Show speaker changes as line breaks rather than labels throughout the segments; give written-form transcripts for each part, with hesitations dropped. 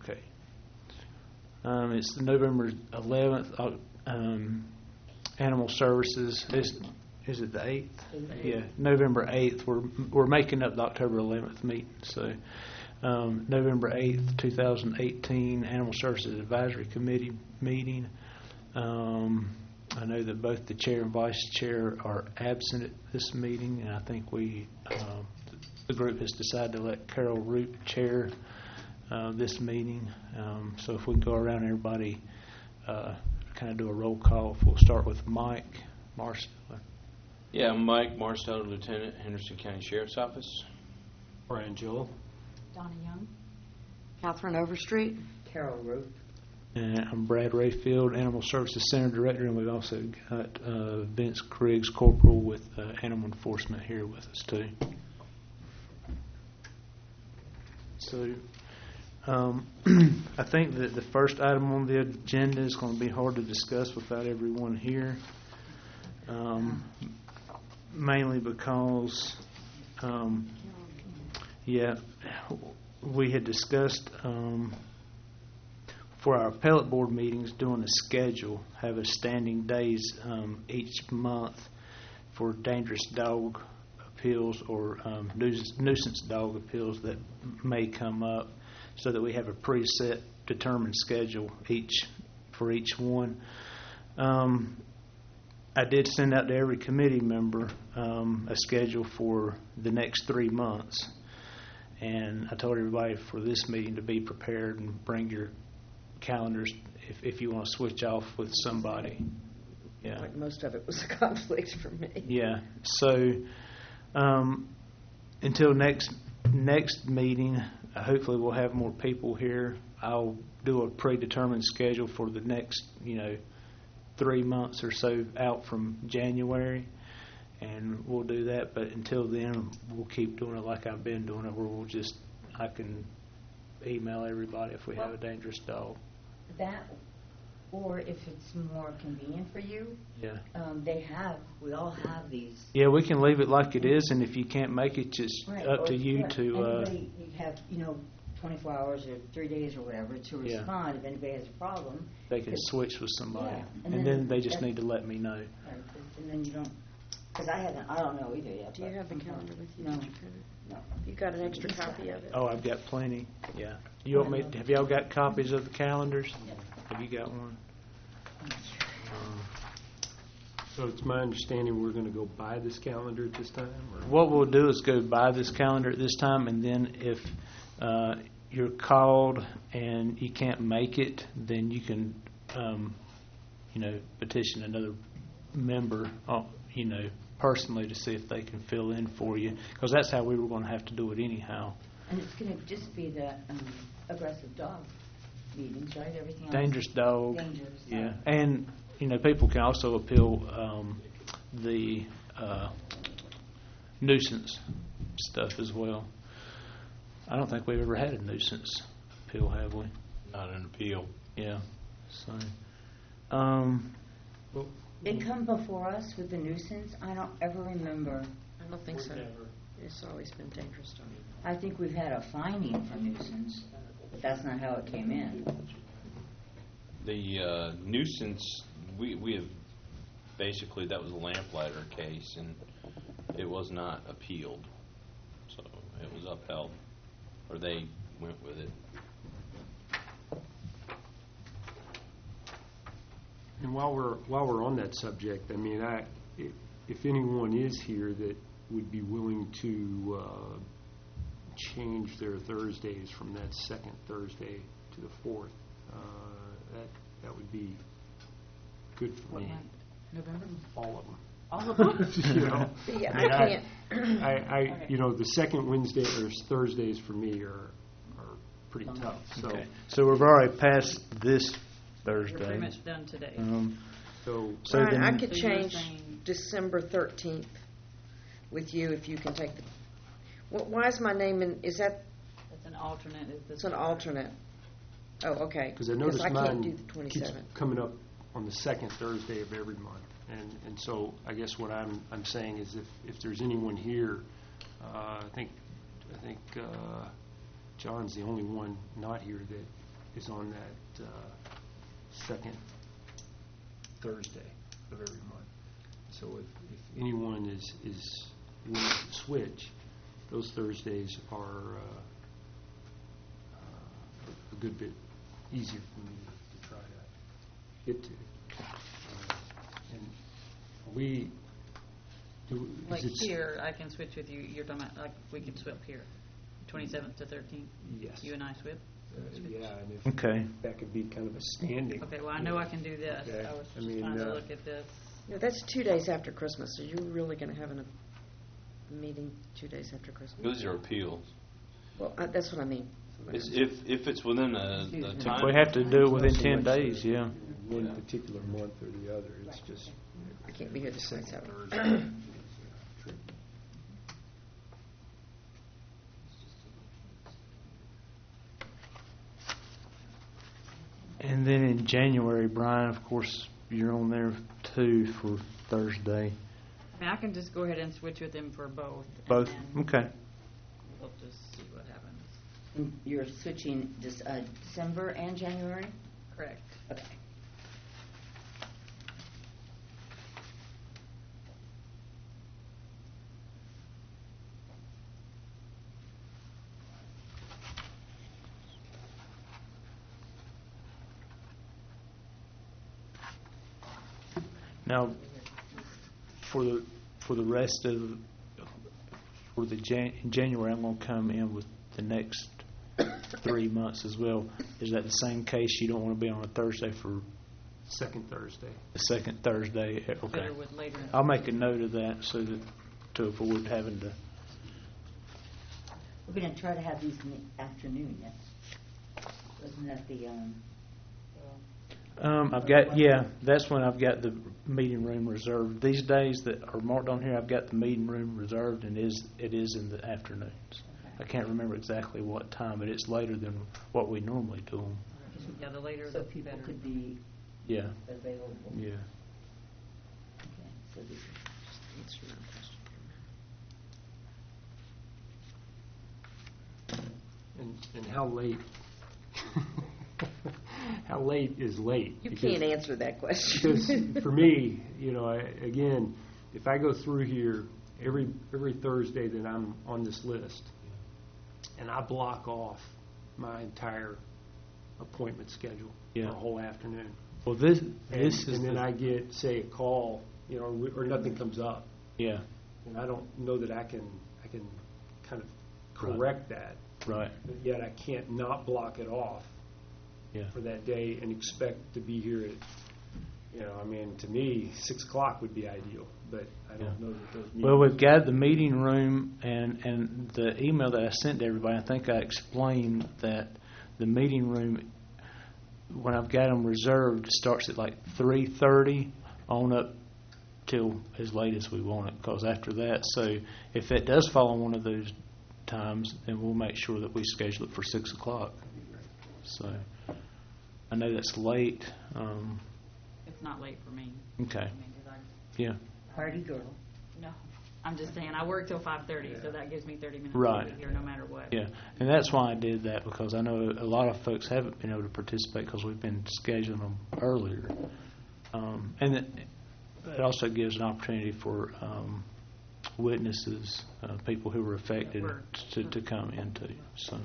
Okay. It's the November 11th. Animal Services. Is it the 8th? Yeah, November 8th. We're making up the October 11th meeting. So November 8th, 2018, Animal Services Advisory Committee meeting. I know that both the chair and vice chair are absent at this meeting, and I think the group has decided to let Carol Root chair this meeting. So if we can go around, everybody kind of do a roll call. We'll start with Mike Marsteller.
Yeah, Mike Marsteller, Lieutenant, Henderson County Sheriff's Office.
Brian Joel.
Donna Young.
Catherine Overstreet.
Carol Root.
And I'm Brad Rayfield, Animal Services Center Director, and we've also got Vince Criggs, Corporal with Animal Enforcement here with us too. So I think that the first item on the agenda is going to be hard to discuss without everyone here, mainly because, we had discussed for our appellate board meetings doing a schedule, have a standing days each month for dangerous dog appeals or nuisance dog appeals that may come up, so that we have a preset determined schedule for each one. I did send out to every committee member a schedule for the next 3 months, and I told everybody for this meeting to be prepared and bring your calendars if you want to switch off with somebody. Yeah,
Like most of it was a conflict for me.
yeah. So until next meeting, hopefully we'll have more people here. I'll do a predetermined schedule for the next 3 months or so out from January, and we'll do that. But until then, we'll keep doing it like I've been doing it, where I can email everybody if we have a dangerous dog.
That, or if it's more convenient for you,
Yeah.
we all have these.
Yeah, we can leave it like it is, and if you can't make it, it's up to you to.
Anybody, you have 24 hours or 3 days or whatever to respond if anybody has a problem.
They can switch with somebody,
Yeah,
and then they just need to let me know.
Right, and then you don't, because I don't know either yet.
Do you have the calendar with you?
No.
No. You got an extra copy of it?
Oh, I've got plenty. Yeah. You want me? Have y'all got copies of the calendars?
Yeah.
Have you got one?
So it's my understanding we're going to go buy this calendar at this time? Or?
What we'll do is go buy this calendar at this time, and then if you're called and you can't make it, then you can, petition another member, personally to see if they can fill in for you, because that's how we were going to have to do it anyhow.
And it's going to just be the aggressive dog meetings, right? Everything else.
Dangerous dog.
Dangerous.
Yeah, and people can also appeal the nuisance stuff as well. I don't think we've ever had a nuisance appeal, have we?
Not an appeal.
Yeah. So,
It come before us with the nuisance. I don't ever remember.
I don't think so. It's always been dangerous to me.
I think we've had a finding for nuisance, but that's not how it came in.
The nuisance, we have basically, that was a lamplighter case, and it was not appealed, so it was upheld, or they went with it.
And while we're on that subject, I mean, if anyone is here that would be willing to change their Thursdays from that second Thursday to the fourth, that would be good for me.
November?
All of them.
All of them?
Yeah, I can't.
I the second Wednesday or Thursdays for me are pretty tough. So,
okay. So we've already passed this Thursday.
We're pretty much done today.
so
Brian, I
then,
could
So you're
change
saying-
December 13th with you if you can take the. Why is my name in? Is that?
That's an alternate.
It's an alternate. Oh, okay.
because I noticed
I
mine
can't do the
keeps
27th.
coming up on the second Thursday of every month, and so I guess what I'm saying is if there's anyone here, I think John's the only one not here is on that second Thursday of every month. So if anyone is willing to switch, those Thursdays are a good bit easier for me to try to get to. And we do.
Like
is it
here, I can switch with you. You're talking about, like, we can swip here, 27th to 13th.
Yes.
You and I swip.
Yeah, and if
Okay.
that could be kind of a standing.
Okay, well, I know I can do this.
Okay.
I was
I
just
mean,
trying to look at this.
No, that's 2 days after Christmas. Are you really going to have a meeting 2 days after Christmas?
Those are appeals.
Well, that's what I mean.
It's if it's within a time.
If we have to do it within
Not so
10
much
days, yeah.
One particular month or the other, it's just
I can't be here the
second
27th.
Thursday.
And then in January, Brian, of course, you're on there too for Thursday.
I mean, I can just go ahead and switch with him for both. and
Both?
then
Okay.
We'll just see what happens.
And you're switching December and January?
Correct.
Okay.
Now, for the rest of for the in January, I'm going to come in with the next 3 months as well. Is that the same case? You don't want to be on a Thursday for
Second Thursday.
the second Thursday? Okay.
Better with later.
I'll make a note of that so that to avoid having to.
We're going to try to have these in the afternoon, yes. Wasn't that the,
I've got that's when I've got the meeting room reserved. These days that are marked on here, I've got the meeting room reserved, and it is in the afternoons. I can't remember exactly what time, but it's later than what we normally do them.
Yeah, the later
so
the
people
better.
could be
Yeah,
available?
yeah.
Okay, so this
Answer my question.
And how late? How late is late?
You
Because-
can't answer that question.
Because for me, again, if I go through here every Thursday that I'm on this list, and I block off my entire appointment schedule
Yeah.
for a whole afternoon,
Well, this
and
is
then
the,
I get, say, a call, or nothing comes up,
yeah,
and I don't know that I can kind of correct that,
right,
but yet I can't not block it off
yeah.
for that day and expect to be here at, to me, 6 o'clock would be ideal, but I don't know that those meetings.
Well, we've got the meeting room, and the email that I sent to everybody, I think I explained that the meeting room, when I've got them reserved, starts at like 3:30 on up till as late as we want it, because after that, so if it does fall on one of those times, then we'll make sure that we schedule it for 6 o'clock. So I know that's late.
It's not late for me.
Okay,
I mean, 'cause
yeah,
party girl.
no, I'm just saying, I work till 5:30, so that gives me 30 minutes
Right.
to be here no matter what.
yeah, and that's why I did that, because I know a lot of folks haven't been able to participate because we've been scheduling them earlier, and it also gives an opportunity for witnesses, people who were affected, to come in too. So,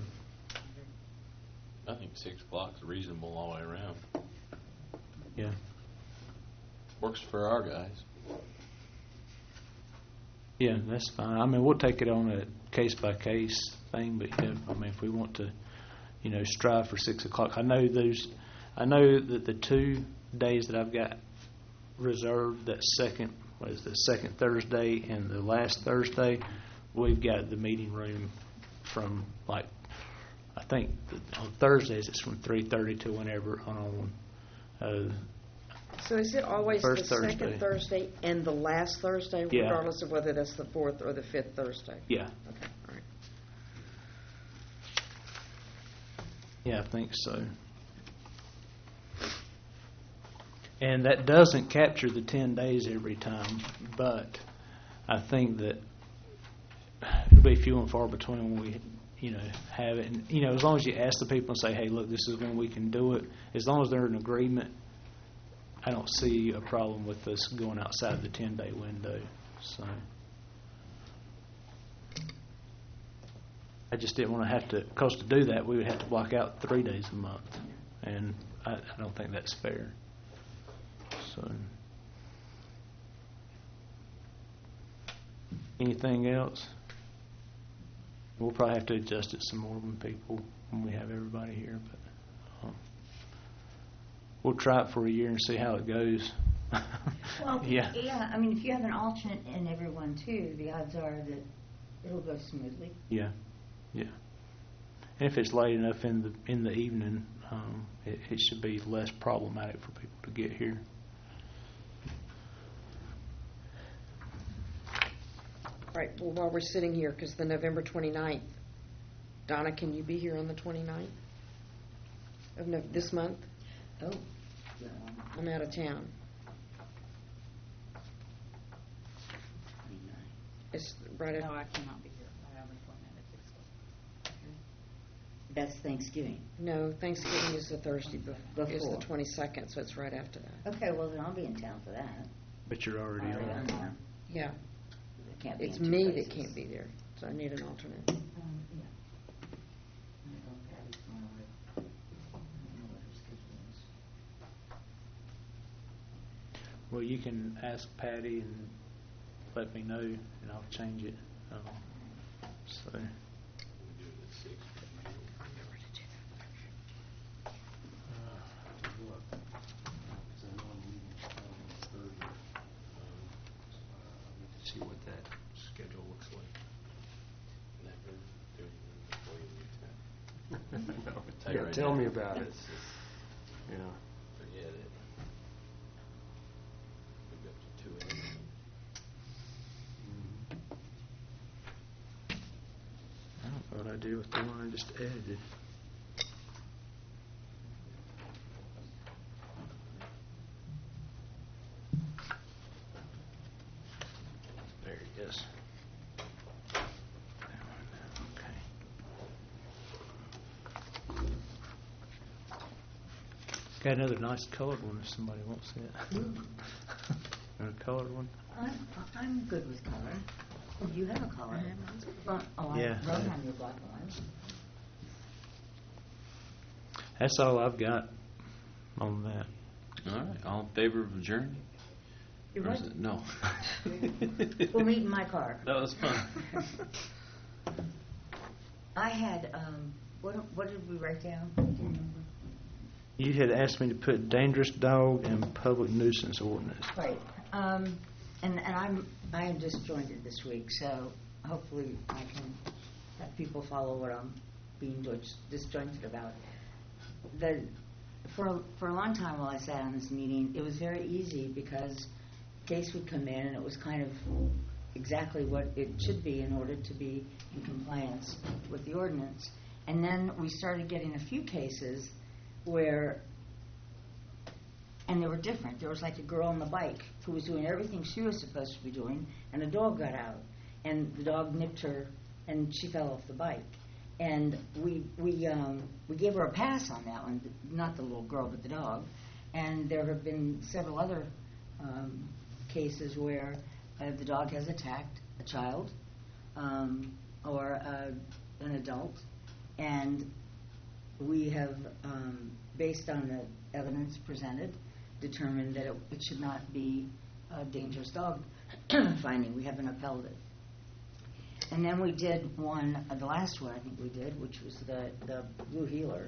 I think 6 o'clock is reasonable all the way around.
yeah.
Works for our guys.
Yeah, that's fine. I mean, we'll take it on a case-by-case thing, but yeah, I mean, if we want to, strive for 6 o'clock. I know that the 2 days that I've got reserved, that second Thursday and the last Thursday, we've got the meeting room from, like, I think on Thursdays it's from 3:30 to whenever on
So is it always the
First Thursday.
second Thursday and the last Thursday,
Yeah.
regardless of whether that's the fourth or the fifth Thursday?
yeah.
Okay, all right.
Yeah, I think so. And that doesn't capture the 10 days every time, but I think that it'll be few and far between when we, have it. And, as long as you ask the people and say, hey, look, this is when we can do it, as long as they're in agreement, I don't see a problem with us going outside the 10-day window. So I just didn't want to have to, because to do that, we would have to block out 3 days a month. And I don't think that's fair. So anything else? We'll probably have to adjust it some more when we have everybody here, but we'll try it for a year and see how it goes.
Well,
Yeah.
I mean, if you have an alternate in everyone too, the odds are that it'll go smoothly.
Yeah. And if it's late enough in the evening, it should be less problematic for people to get here.
Right, well, while we're sitting here, because the November 29th, Donna, can you be here on the 29th of this month?
Oh.
I'm out of town. It's right
No,
at,
I cannot be here. I have an appointment at 6 o'clock.
That's Thanksgiving.
no, Thanksgiving is the Thursday, is the
Before.
22nd, so it's right after that.
Okay, well, then I'll be in town for that.
But you're already
Already
on.
on there.
Yeah,
I can't be
it's
in two
me
places.
that can't be there, so I need an alternate.
Yeah. I'm gonna go with Patty tomorrow. I don't know what her schedule is.
Well, you can ask Patty and let me know, and I'll change it. So.
See what that schedule looks like. Yeah, tell me about it. Yeah.
Forget it. We'll go up to 2 a.m.
I don't know what I do with the one I just edited. There he is. Okay. Got another nice colored one if somebody wants it. A colored one?
I'm good with color. Oh, you have a color. Well,
Yeah.
I wrote on your black one.
That's all I've got on that.
All right, all in favor of adjourning?
You're
Or is
right.
it- No.
We'll meet in my car.
That was fun.
I had, what did we write down? Do you remember?
You had asked me to put dangerous dog and public nuisance ordinance.
Right. And I am disjointed this week, so hopefully I can have people follow what I'm being disjointed about. For a long time while I sat on this meeting, it was very easy because case would come in and it was kind of exactly what it should be in order to be in compliance with the ordinance. And then we started getting a few cases where, and they were different. There was like a girl on the bike who was doing everything she was supposed to be doing, and a dog got out, and the dog nipped her, and she fell off the bike. And we gave her a pass on that one, not the little girl, but the dog. And there have been several other cases where the dog has attacked a child or an adult, and we have, based on the evidence presented, determined that it should not be a dangerous dog finding. We haven't upheld it. And then we did one, the last one I think we did, which was the Blue Heeler.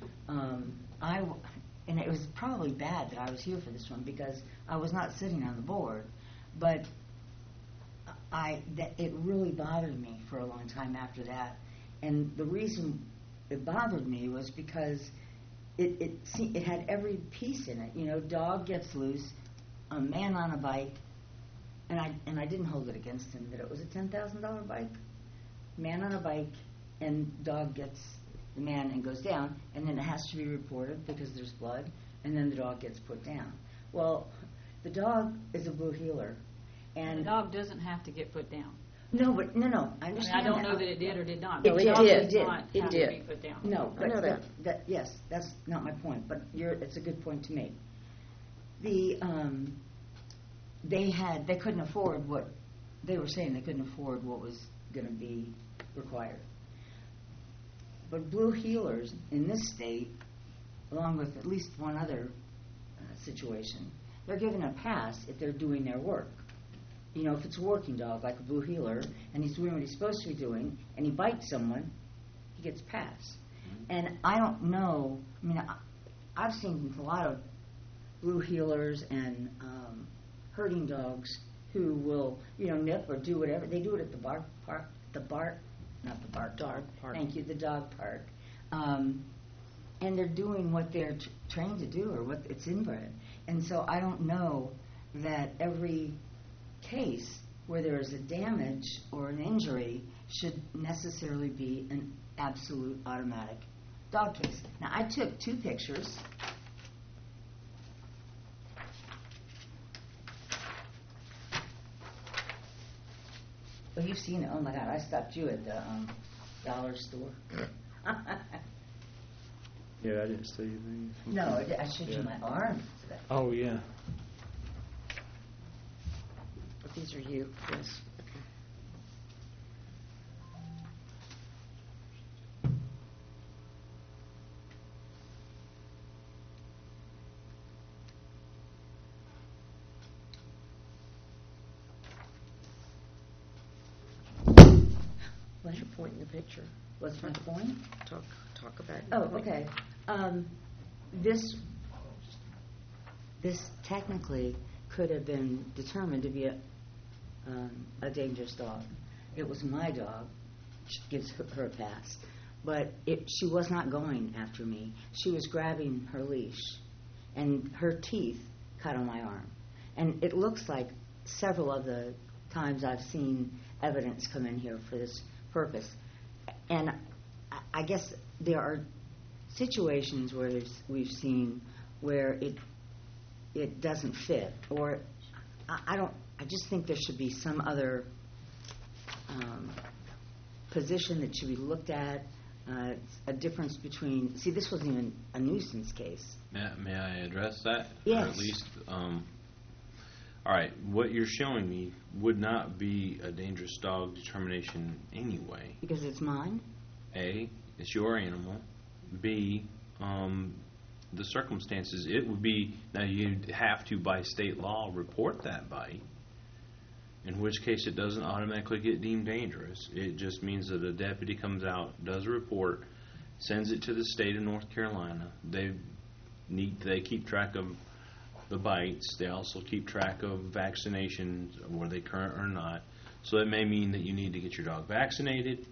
And it was probably bad that I was here for this one because I was not sitting on the board, but it really bothered me for a long time after that. And the reason it bothered me was because it had every piece in it. You know, dog gets loose, a man on a bike, and I didn't hold it against him that it was a $10,000 bike. Man on a bike, and dog gets the man and goes down, and then it has to be reported because there's blood, and then the dog gets put down. Well, the dog is a Blue Heeler, and
The dog doesn't have to get put down.
No, I
I mean,
understand
I don't
that.
know that it did or did not.
It
but
did.
dog
It
does
did.
not
It
have
did.
to be put down.
No,
I know
but
that.
yes, that's not my point, but it's a good point to make. They couldn't afford what, they were saying they couldn't afford what was gonna be required. But Blue Healers in this state, along with at least one other situation, they're given a pass if they're doing their work. You know, if it's a working dog, like a Blue Healer, and he's doing what he's supposed to be doing, and he bites someone, he gets a pass. And I don't know, I mean, I've seen a lot of Blue Healers and herding dogs who will, nip or do whatever. They do it at the dog park. Thank you, the dog park. And they're doing what they're trained to do, or what it's inbred. And so I don't know that every case where there is a damage or an injury should necessarily be an absolute automatic dog case. Now, I took 2 pictures. Oh, you've seen it. Oh, my God. I stopped you at the dollar store.
Yeah, I didn't see anything.
No, I showed you my arm today.
Oh, yeah.
But these are you, yes. Okay. What's your point in the picture?
What's my point?
Talk about it.
Oh, okay. This technically could have been determined to be a dangerous dog. It was my dog, which gives her a pass. But she was not going after me. She was grabbing her leash, and her teeth cut on my arm. And it looks like several of the times I've seen evidence come in here for this purpose. And I guess there are situations where we've seen where it doesn't fit, or I just think there should be some other position that should be looked at. A difference between, this wasn't even a nuisance case.
May I address that?
Yes.
Or at least, all right, what you're showing me would not be a dangerous dog determination anyway.
Because it's mine?
A, it's your animal. B, the circumstances, it would be, now you'd have to, by state law, report that bite, in which case it doesn't automatically get deemed dangerous. It just means that a deputy comes out, does a report, sends it to the state of North Carolina. They keep track of the bites. They also keep track of vaccinations, were they current or not. So it may mean that you need to get your dog vaccinated,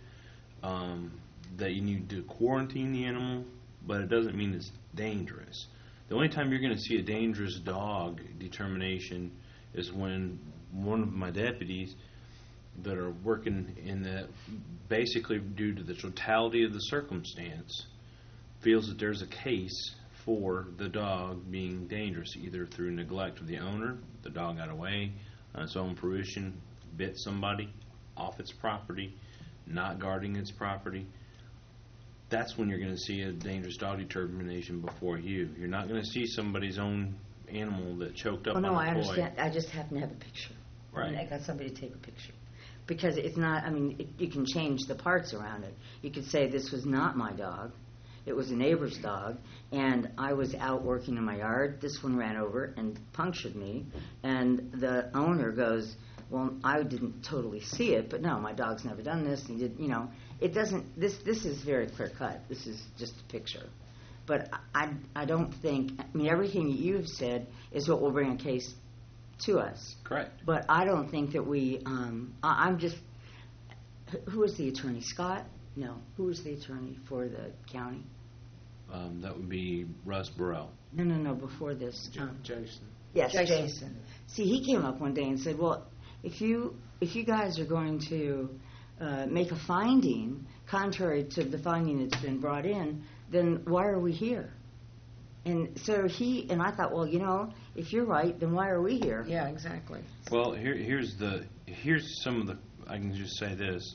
that you need to quarantine the animal, but it doesn't mean it's dangerous. The only time you're going to see a dangerous dog determination is when one of my deputies that are working in that, basically due to the totality of the circumstance, feels that there's a case for the dog being dangerous, either through neglect of the owner, the dog got away on its own fruition, bit somebody off its property, not guarding its property. That's when you're going to see a dangerous dog determination before you. You're not going to see somebody's own animal that choked up on a toy.
I understand. I just happen to have a picture.
Right.
And I got somebody to take a picture. Because it's not, you can change the parts around it. You could say this was not my dog. It was a neighbor's dog, and I was out working in my yard. This one ran over and punctured me, and the owner goes, well, I didn't totally see it, but no, my dog's never done this. He did, it doesn't, this is very clear cut. This is just a picture. But I don't think, everything that you've said is what will bring a case to us.
Correct.
But I don't think that we, I'm just, who is the attorney? Scott? No. Who is the attorney for the county?
That would be Russ Burrell.
No, before this.
Jason.
Yes,
Jason.
Jason. See, he came up one day and said, well, if you guys are going to make a finding contrary to the finding that's been brought in, then why are we here? And so I thought, well, if you're right, then why are we here?
Yeah, exactly.
Well, here's some of the I can just say this.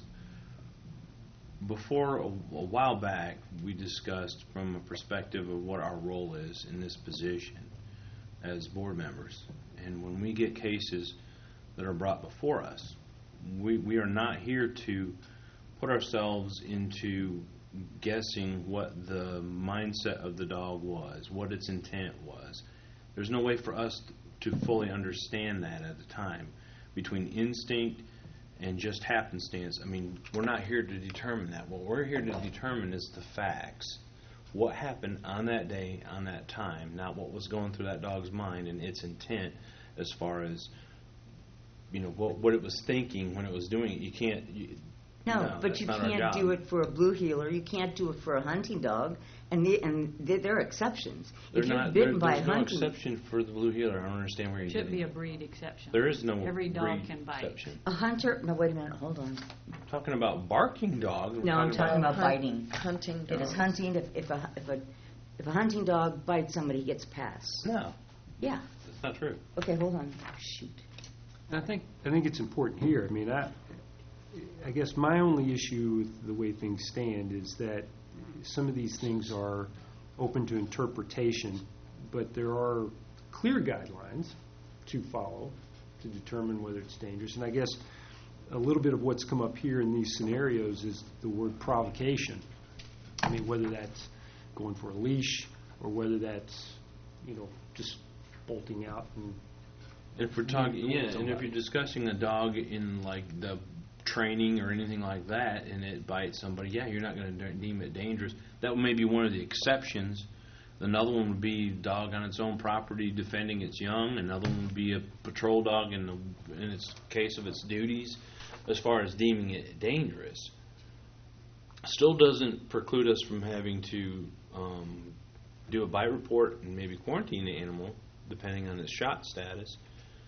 Before, a while back, we discussed from a perspective of what our role is in this position as board members. And when we get cases that are brought before us, we are not here to put ourselves into guessing what the mindset of the dog was, what its intent was. There's no way for us to fully understand that at the time. Between instinct and just happenstance, I mean, we're not here to determine that. What we're here to determine is the facts. What happened on that day, on that time, not what was going through that dog's mind and its intent as far as, you know, what it was thinking when it was doing it. You can't...
No, but
that's
you
not our
can't
job.
do it for a blue heeler. You can't do it for a hunting dog, and there are exceptions.
They're
If you're
not,
bitten by a
there's no
hunting,
exception for the blue heeler. I don't understand where you're
Should
getting
be a
at.
breed exception.
There is no
Every dog
breed
can bite.
exception.
a hunter. No, wait a minute. Hold on.
I'm talking about barking dogs. We're
No, I'm talking about
Hunt-
biting.
Hunting
It is
dogs.
hunting. If a hunting dog bites somebody, he gets passed.
No,
Yeah.
that's not true.
Okay, hold on. Shoot.
I think it's important here. I mean, I guess my only issue with the way things stand is that some of these things are open to interpretation, but there are clear guidelines to follow to determine whether it's dangerous. And I guess a little bit of what's come up here in these scenarios is the word provocation. I mean, whether that's going for a leash or whether that's, you know, just bolting out and
If we're talking, yeah, and if
Somebody.
you're discussing a dog in like the training or anything like that, and it bites somebody, yeah, you're not going to deem it dangerous. That may be one of the exceptions. Another one would be dog on its own property defending its young. Another one would be a patrol dog in its case of its duties. As far as deeming it dangerous, still doesn't preclude us from having to do a bite report and maybe quarantine the animal, depending on its shot status.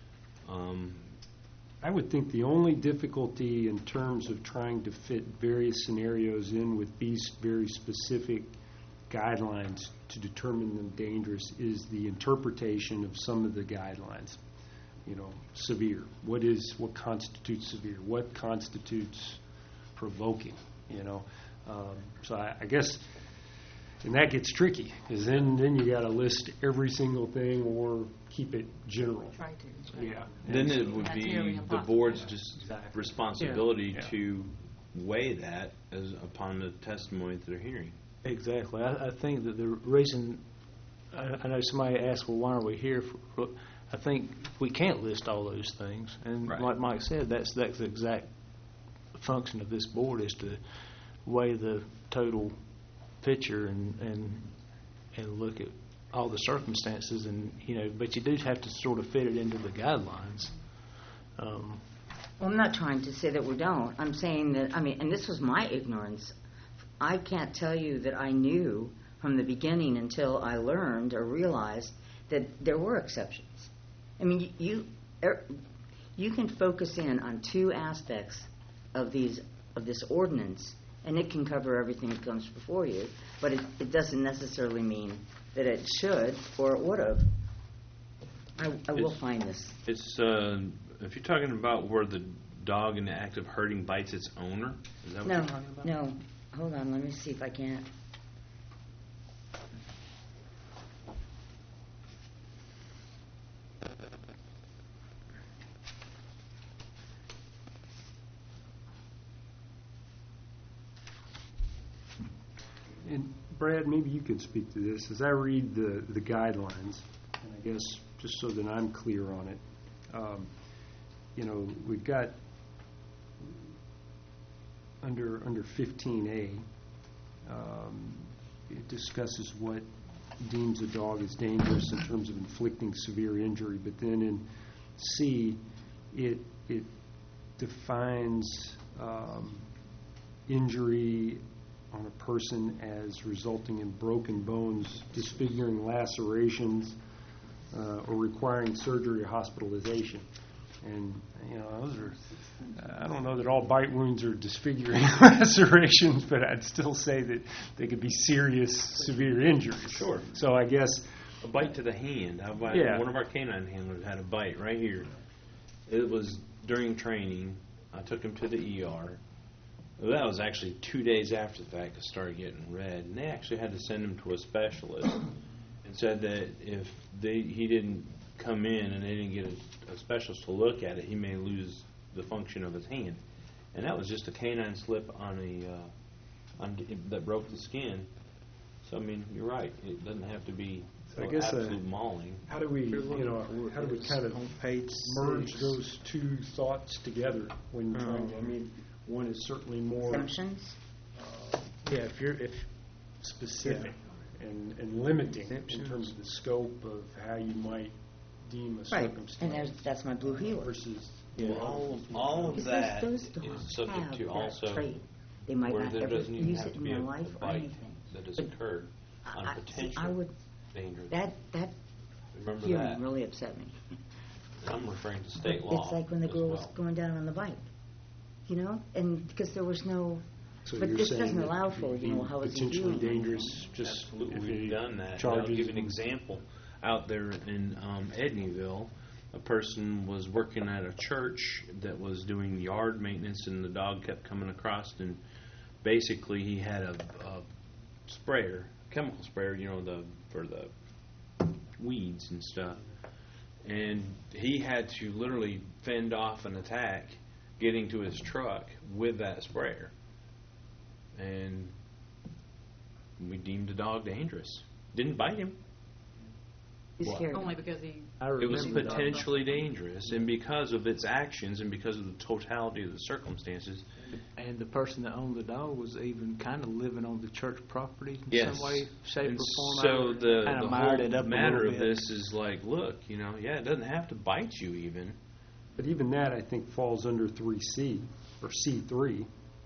I would think the only difficulty in terms of trying to fit various scenarios in with these very specific guidelines to determine them dangerous is the interpretation of some of the guidelines. You know, severe. What constitutes severe? What constitutes provoking? You know, so I guess, and that gets tricky because then you got to list every single thing or keep it general.
Try to.
Yeah.
Then it would
That's
be
nearly
the
impossible.
board's just
Exactly.
responsibility
Yeah.
to weigh that as upon the testimony that they're hearing.
Exactly. I think that the reason, I know somebody asked, well, why are we here? I think we can't list all those things. And
Right.
like Mike said, that's the exact function of this board is to weigh the total picture and look at all the circumstances. And, you know, but you do have to sort of fit it into the guidelines.
Well, I'm not trying to say that we don't. I'm saying that, I mean, and this was my ignorance. I can't tell you that I knew from the beginning until I learned or realized that there were exceptions. I mean, you can focus in on two aspects of this ordinance, and it can cover everything that comes before you, but it doesn't necessarily mean that it should or it would have. I will find this.
It's if you're talking about where the dog in the act of hurting bites its owner, is that what
No,
you're talking about?
no. Hold on, let me see if I can't.
And Brad, maybe you could speak to this. As I read the guidelines, and I guess just so that I'm clear on it, you know, we've got under 15A, it discusses what deems a dog as dangerous in terms of inflicting severe injury. But then in C, it defines injury on a person as resulting in broken bones, disfiguring lacerations, or requiring surgery or hospitalization. And, you know, those are, I don't know that all bite wounds are disfiguring lacerations, but I'd still say that they could be serious, severe injuries.
Sure.
So I guess,
A bite to the hand. How about
Yeah.
one of our canine handlers had a bite right here. It was during training, I took him to the ER. Well, that was actually 2 days after the fact. It started getting red, and they actually had to send him to a specialist, and said that if he didn't come in and they didn't get a specialist to look at it, he may lose the function of his hand. And that was just a canine slip that broke the skin. So I mean, you're right. It doesn't have to be
So I guess,
absolute mauling.
How do we, how do we kind of
On page
merge
6.
those two thoughts together when trying to, I mean, one is certainly more
Exemptions?
Yeah, if specific.
and limiting in
Exemptions.
terms of the scope of how you might deem a
Right,
circumstance.
and that's my blue heeler.
Versus.
All of
Because
that
those
is
dogs
subject
have
to
that
also
trait. They might
where
not
there
ever
doesn't even
use
have
it
to
in
be
their
a
life or
bite
anything.
that has
But
occurred on
I
potential
would,
danger.
that
Remember
hearing
that.
really upset me.
I'm referring to state
But
law.
it's like when the
as
girl was
well.
going down on the bike, and because there was no,
So
but
you're
this
saying
doesn't
that
allow
it
for,
would be
how is he
potentially
doing?
dangerous, just
Absolutely,
if
we've
he
done that. And
charges
I'll give you an
them.
example. Out there in Edneyville, a person was working at a church that was doing yard maintenance, and the dog kept coming across, and basically he had a sprayer, chemical sprayer, for the weeds and stuff, and he had to literally fend off an attack getting to his truck with that sprayer, and we deemed the dog dangerous. Didn't bite him.
He's
What?
scared.
Only because he,
I
It was
remember that.
potentially dangerous, and because of its actions and because of the totality of the circumstances.
And the person that owned the dog was even kind of living on the church property in
Yes.
some way, shape,
And
or form.
so the
kind of
whole
mired it up
matter
a
of
little bit.
this is like, look, it doesn't have to bite you even.
But even that, I think, falls under 3C, or C3.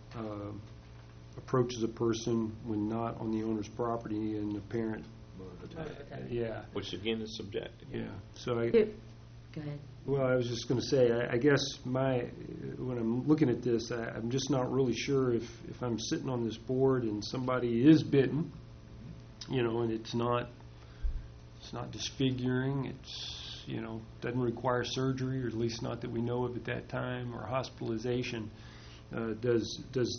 Approaches a person when not on the owner's property and the parent, yeah,
Which again is subjective.
yeah. So I,
Go ahead.
well, I was just going to say, I guess when I'm looking at this, I'm just not really sure if I'm sitting on this board and somebody is bitten, and it's not disfiguring, doesn't require surgery, or at least not that we know of at that time, or hospitalization. Does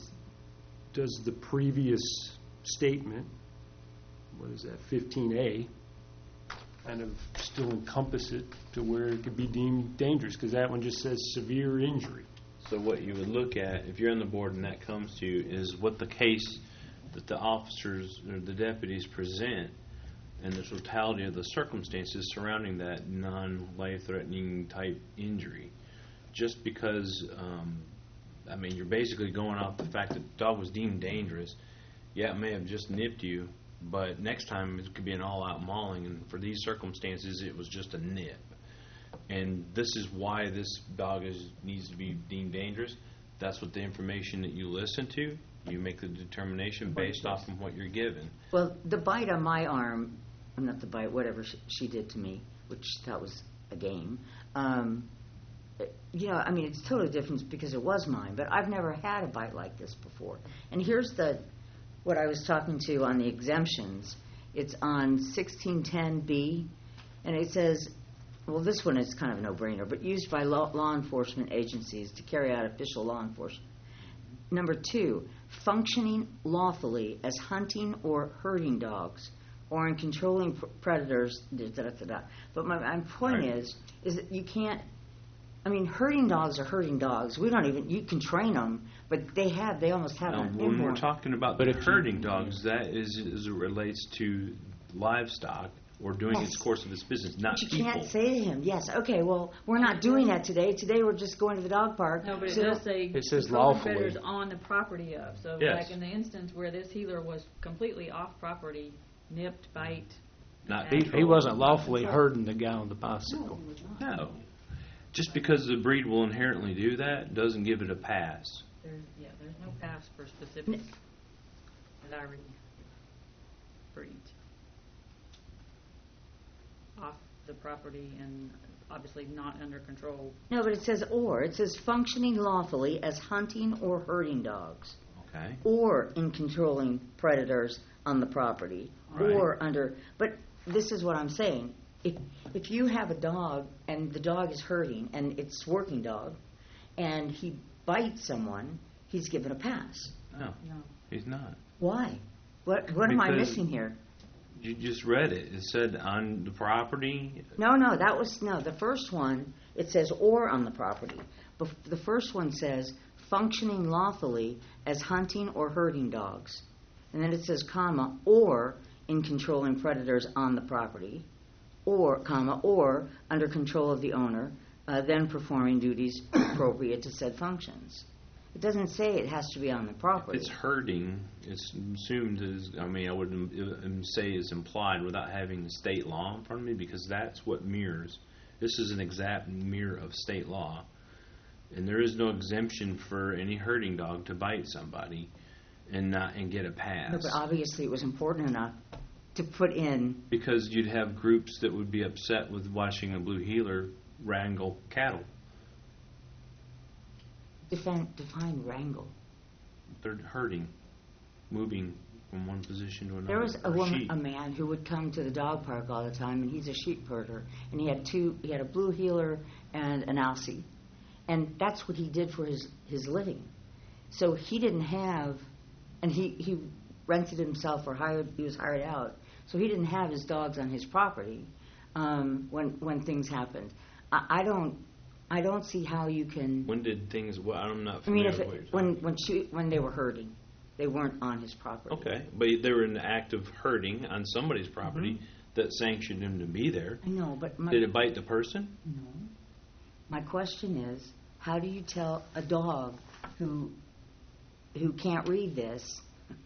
the previous statement, what is that, 15A, kind of still encompass it to where it could be deemed dangerous? Because that one just says severe injury.
So what you would look at, if you're on the board and that comes to you, is what the case that the officers or the deputies present and the totality of the circumstances surrounding that non-life-threatening type injury. Just because, you're basically going off the fact that the dog was deemed dangerous. Yeah, it may have just nipped you, but next time it could be an all-out mauling, and for these circumstances, it was just a nip. And this is why this dog needs to be deemed dangerous. That's what the information that you listen to. You make the determination based off of what you're given.
Well, the bite on my arm, not the bite, whatever she did to me, which that was a game. It's totally different because it was mine, but I've never had a bite like this before. And here's what I was talking to on the exemptions. It's on 1610B, and it says, well, this one is kind of a no-brainer, but used by law enforcement agencies to carry out official law enforcement. Number 2, functioning lawfully as hunting or herding dogs, or in controlling predators. But my point
Right.
is that you can't. Herding dogs are herding dogs. You can train them, but they almost have
Now,
an
when we're
inborn.
talking about
But
the
if you-
herding dogs, that is as it relates to livestock or doing its
Yes.
course of its business, not
But you
people.
can't say to him, yes, okay, well, we're not doing that today. Today we're just going to the dog park.
no, but it
So-
does say.
It says
controlling
lawfully.
predators on the property of, so
Yes.
like in the instance where this healer was completely off property, nipped, bite.
Not
He-
He wasn't lawfully herding the guy on the bicycle.
No. Just because the breed will inherently do that doesn't give it a pass.
There's no pass for specific, that I read, breeds. Off the property and obviously not under control.
No, but it says or. It says functioning lawfully as hunting or herding dogs,
Okay?
or in controlling predators on the property,
Right.
or under. But this is what I'm saying. If you have a dog and the dog is herding and it's working dog, and he bites someone, he's given a pass.
No,
No.
he's not.
Why? What am I
Because-
missing here?
You just read it. It said on the property.
No, the first one, it says or on the property. The first one says functioning lawfully as hunting or herding dogs. And then it says, comma, or in controlling predators on the property, or, comma, or under control of the owner, then performing duties appropriate to said functions. It doesn't say it has to be on the property.
It's herding. It's assumed as, I mean, I would say is implied without having the state law in front of me, because that's what mirrors. This is an exact mirror of state law. And there is no exemption for any herding dog to bite somebody and get a pass.
No, but obviously it was important enough to put in.
Because you'd have groups that would be upset with watching a blue heeler wrangle cattle.
Define wrangle.
They're herding, moving from one position to another.
There was
or sheep.
a man who would come to the dog park all the time, and he's a sheep herder, and he had a blue heeler and an Alsea, and that's what he did for his living. So he didn't have, and he rented himself or he was hired out, so he didn't have his dogs on his property when things happened. I don't see how you can.
When did things? Well, I'm not
I mean,
familiar with what you're talking
when they were herding, they weren't on his property.
Okay, but they were in the act of herding on somebody's property that sanctioned them to be there.
I know, but
Did it bite the person?
No. My question is, how do you tell a dog who can't read this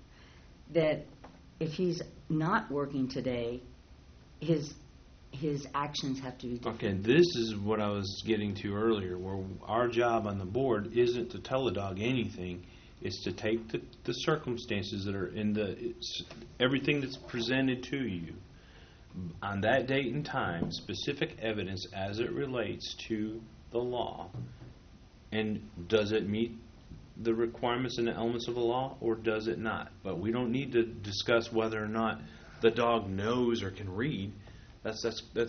that if he's not working today, his actions have to be different?
Okay, this is what I was getting to earlier, where our job on the board isn't to tell the dog anything. It's to take the circumstances that are in everything that's presented to you on that date and time, specific evidence as it relates to the law, and does it meet the requirements and the elements of the law, or does it not? But we don't need to discuss whether or not the dog knows or can read. That's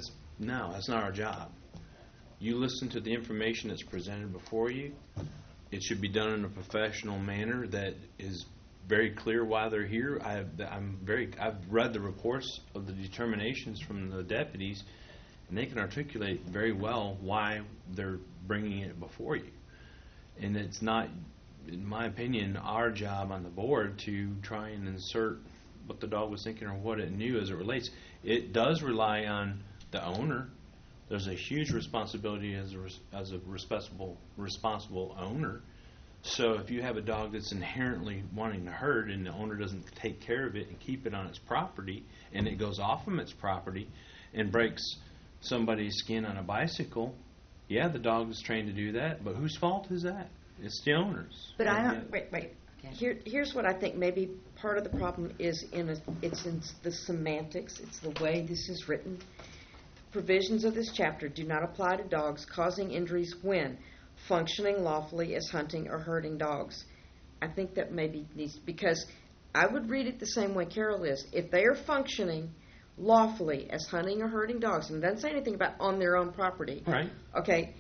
not our job. You listen to the information that's presented before you. It should be done in a professional manner that is very clear why they're here. I've read the reports of the determinations from the deputies, and they can articulate very well why they're bringing it before you. And it's not, in my opinion, our job on the board to try and insert what the dog was thinking or what it knew as it relates. It does rely on the owner. There's a huge responsibility as a responsible owner. So if you have a dog that's inherently wanting to herd and the owner doesn't take care of it and keep it on its property, and it goes off from its property and breaks somebody's skin on a bicycle, yeah, the dog is trained to do that, but whose fault is that? It's the owner's.
But I don't.
Wait.
Okay.
Here's what I think maybe part of the problem is it's in the semantics. It's the way this is written. Provisions of this chapter do not apply to dogs causing injuries when functioning lawfully as hunting or herding dogs. I think that maybe needs, because I would read it the same way Carol is. If they are functioning lawfully as hunting or herding dogs, and it doesn't say anything about on their own property,
Right.
okay,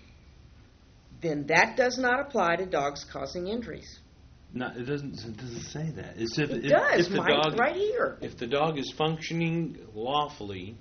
then that does not apply to dogs causing injuries.
No, it doesn't say that. It's if
It
if
does,
the
Mike,
dog,
right here.
If the dog is functioning lawfully,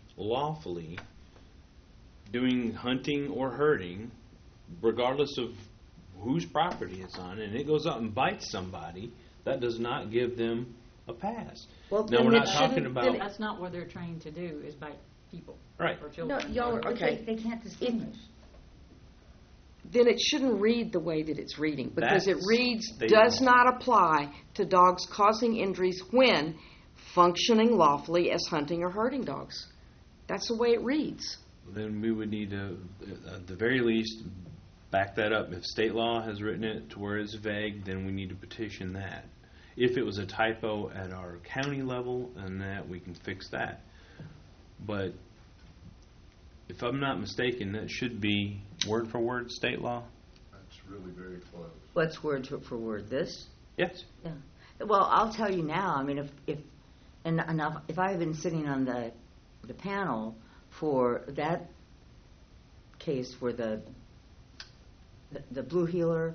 doing hunting or herding, regardless of whose property it's on, and it goes out and bites somebody, that does not give them a pass.
Well,
Now,
then
we're
it
not talking
shouldn't-
about...
then it-
That's not what they're trained to do, is bite people.
Right.
Or
No,
children.
y'all are,
But
okay.
they can't distinguish.
Then it shouldn't read the way that it's reading, because it
That's
reads,
state
does
law.
not apply to dogs causing injuries when functioning lawfully as hunting or herding dogs. That's the way it reads.
Then we would need to, at the very least, back that up. If state law has written it to where it's vague, then we need to petition that. If it was a typo at our county level, and that we can fix that. But if I'm not mistaken, that should be word for word state law.
That's really very close.
What's word for word? This?
Yes.
Yeah. Well, I'll tell you now. I mean, if I had been sitting on the panel for that case where the blue heeler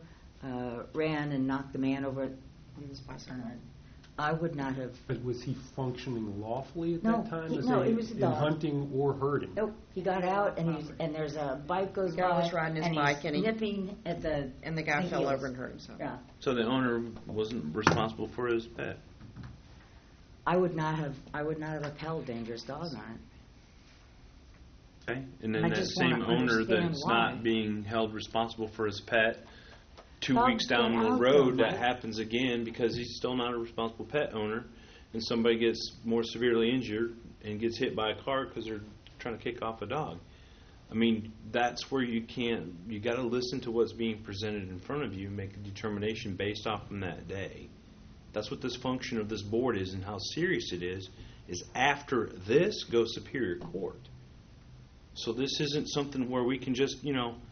ran and knocked the man over in his bicycle. I would not have.
But was he functioning lawfully at
No,
that time?
he-
As
no, he was a
in
dog.
hunting or herding?
Nope. He got out and there's a bike goes
The guy
by.
was riding his
and
bike
he's
and he-
nipping at the.
And the guy
the
fell
heels.
over and hurt himself.
Yeah.
So the owner wasn't responsible for his pet?
I would not have upheld dangerous dog on it.
Okay, and then
I
that
just
same
wanna
owner
understand
that's
why.
not being held responsible for his pet, 2
Dogs
weeks down
get
the
out
road,
though,
that
right?
happens again because he's still not a responsible pet owner, and somebody gets more severely injured and gets hit by a car because they're trying to kick off a dog. I mean, that's where you got to listen to what's being presented in front of you and make a determination based off from that day. That's what this function of this board is and how serious it is after this goes Superior Court. So this isn't something where we can just,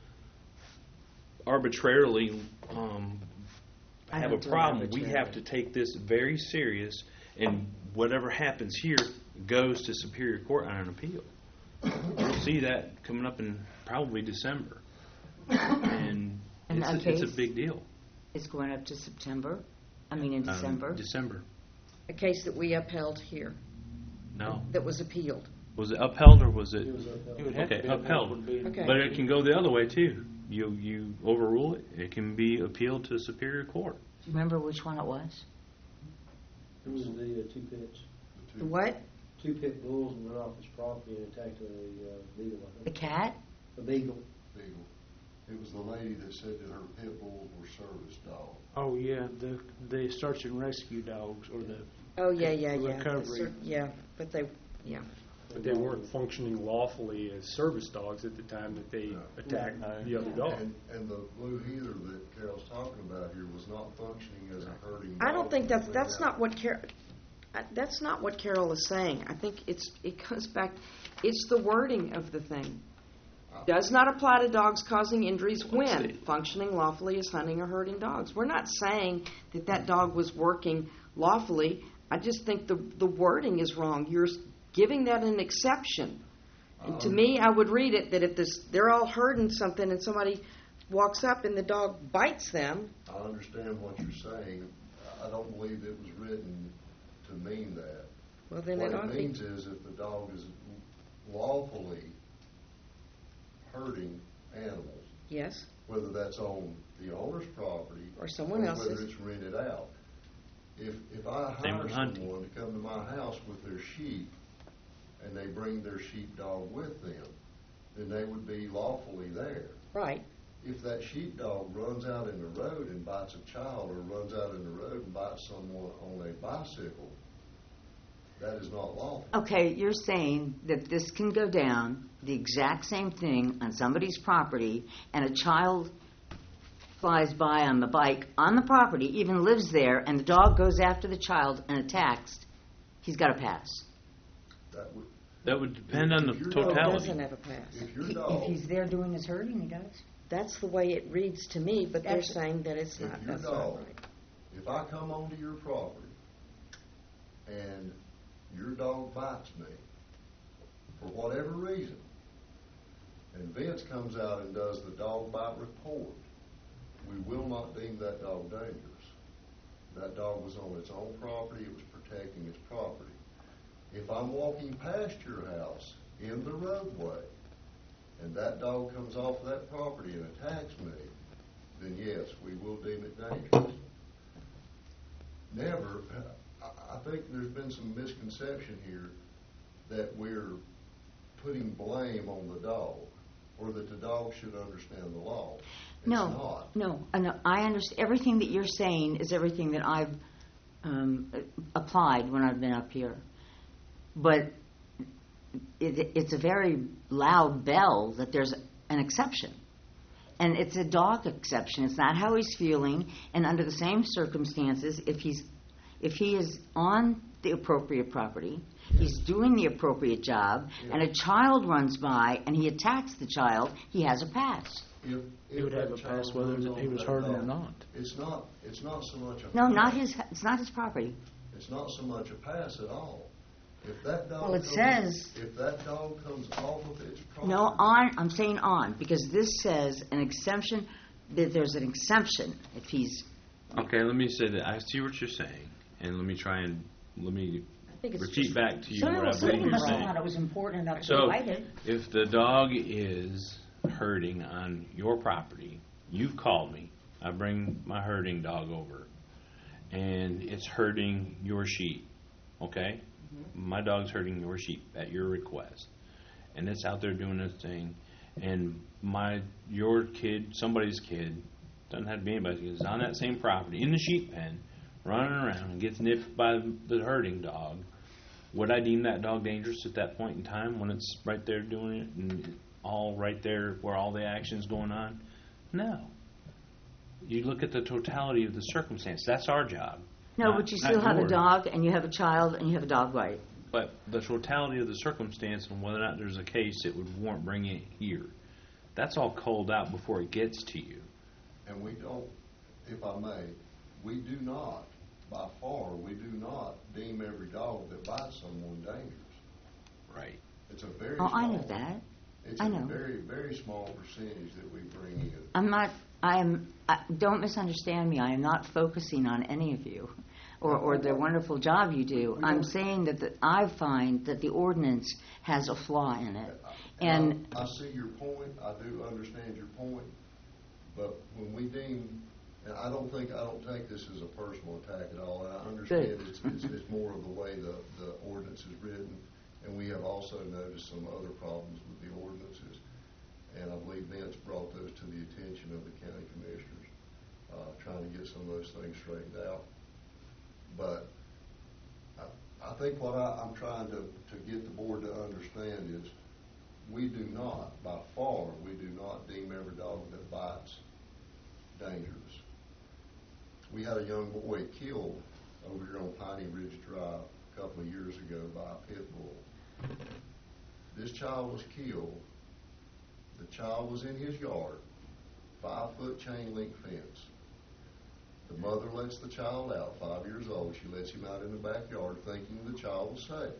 arbitrarily
I
have a
don't do it
problem. We
arbitrarily.
have to take this very serious, and whatever happens here goes to Superior Court on an appeal. We'll see that coming up in probably December. And
And that
it's a
case?
big deal.
It's going up to September. I mean, in December.
December.
A case that we upheld here,
No.
that was appealed.
Was it upheld or was it?
It would have to
Okay,
be
upheld.
would be-
Okay.
But it can go the other way too. You overrule it. It can be appealed to Superior Court.
Do you remember which one it was?
It was the two pits.
The what?
Two pit bulls went off his property and attacked a beagle, I
The
think.
cat?
A beagle.
Beagle. It was the lady that said that her pit bulls were service dogs.
Oh, yeah, the search and rescue dogs or the.
Oh, yeah.
Recovery.
Yeah, but they, yeah.
But they weren't functioning lawfully as service dogs at the time that they
No.
attacked
No.
the other dog.
And the blue heather that Carol's talking about here was not functioning as a herding
I
dog.
don't think
when
that's
they
not what that's not what Carol is saying. I think it goes back. It's the wording of the thing. Does not apply to dogs causing injuries when functioning lawfully as hunting or herding dogs. We're not saying that dog was working lawfully. I just think the wording is wrong. You're giving that an exception. And to me, I would read it that if they're all herding something and somebody walks up and the dog bites them.
I understand what you're saying. I don't believe it was written to mean that.
Well, then
What
it ought
it
to be.
means is if the dog is lawfully herding animals,
Yes.
whether that's on the owner's property
Or someone else's.
whether it's rented out. If I
Same
hire
with hunting.
someone to come to my house with their sheep and they bring their sheepdog with them, then they would be lawfully there.
Right.
If that sheepdog runs out in the road and bites a child or runs out in the road and bites someone on a bicycle, that is not lawful.
Okay, you're saying that this can go down, the exact same thing on somebody's property, and a child flies by on the bike on the property, even lives there, and the dog goes after the child and attacks, he's got to pass.
That
That would
would,
depend on the
If your
He
dog-
totality.
doesn't have a pass.
if your
If
dog,
he's there doing his herding, he does.
That's the way it reads to me, but they're
That's-
saying that it's
if
not.
your
That's not
dog,
right.
if I come onto your property and your dog bites me for whatever reason, and Vince comes out and does the dog bite report, we will not deem that dog dangerous. That dog was on its own property, it was protecting its property. If I'm walking past your house in the roadway, and that dog comes off that property and attacks me, then yes, we will deem it dangerous. Never, I think there's been some misconception here that we're putting blame on the dog, or that the dog should understand the law. It's not.
No, I understand. Everything that you're saying is everything that I've applied when I've been up here. But it's a very loud bell that there's an exception. And it's a dog exception. It's not how he's feeling. And under the same circumstances, if he is on the appropriate property, he's doing the appropriate job, and a child runs by and he attacks the child, he has a pass.
If
He would
that
have a
child
pass whether
runs
he
over
was
that
hurting or
dog,
not.
It's not so much a
No,
pass.
it's not his property.
It's not so much a pass at all. If that dog
Well, it says-
if that dog comes off of its property.
No, I'm saying on, because this says an exemption that there's an exemption if he's,
Okay, let me say that I see what you're saying, and let me
I think it's
repeat
just-
back to you
someone
what I believe you're
must have
saying.
thought it was important enough to
So,
write it.
if the dog is herding on your property, you've called me, I bring my herding dog over, and it's herding your sheep, okay? My dog's herding your sheep at your request, and it's out there doing its thing, and your kid, somebody's kid, doesn't have to be anybody's kid, is on that same property, in the sheep pen, running around, and gets nipped by the herding dog. Would I deem that dog dangerous at that point in time when it's right there doing it and all right there where all the action's going on? No. You look at the totality of the circumstance. That's our job.
No,
not-
but you
not
still have a
yours.
dog, and you have a child, and you have a dog bite.
But the totality of the circumstance and whether or not there's a case that would warrant bringing it here, that's all culled out before it gets to you.
And we don't, if I may, we do not, by far, we do not deem every dog that bites someone dangerous.
Right.
It's a very
Oh,
small.
I know that.
It's
I
a
know.
very, very small percentage that we bring in.
Don't misunderstand me. I am not focusing on any of you or the wonderful job you do. I'm saying that I find that the ordinance has a flaw in it. And
I see your point, I do understand your point, but when we deem, and I don't take this as a personal attack at all, and I understand it's more of the way the ordinance is written, and we have also noticed some other problems with the ordinances, and I believe Vince brought those to the attention of the county commissioners, trying to get some of those things straightened out. But I think what I'm trying to get the board to understand is we do not, by far, we do not deem every dog that bites dangerous. We had a young boy killed over here on Piney Ridge Drive a couple of years ago by a pit bull. This child was killed. The child was in his yard, 5-foot chain link fence. The mother lets the child out, 5 years old. She lets him out in the backyard thinking the child was safe.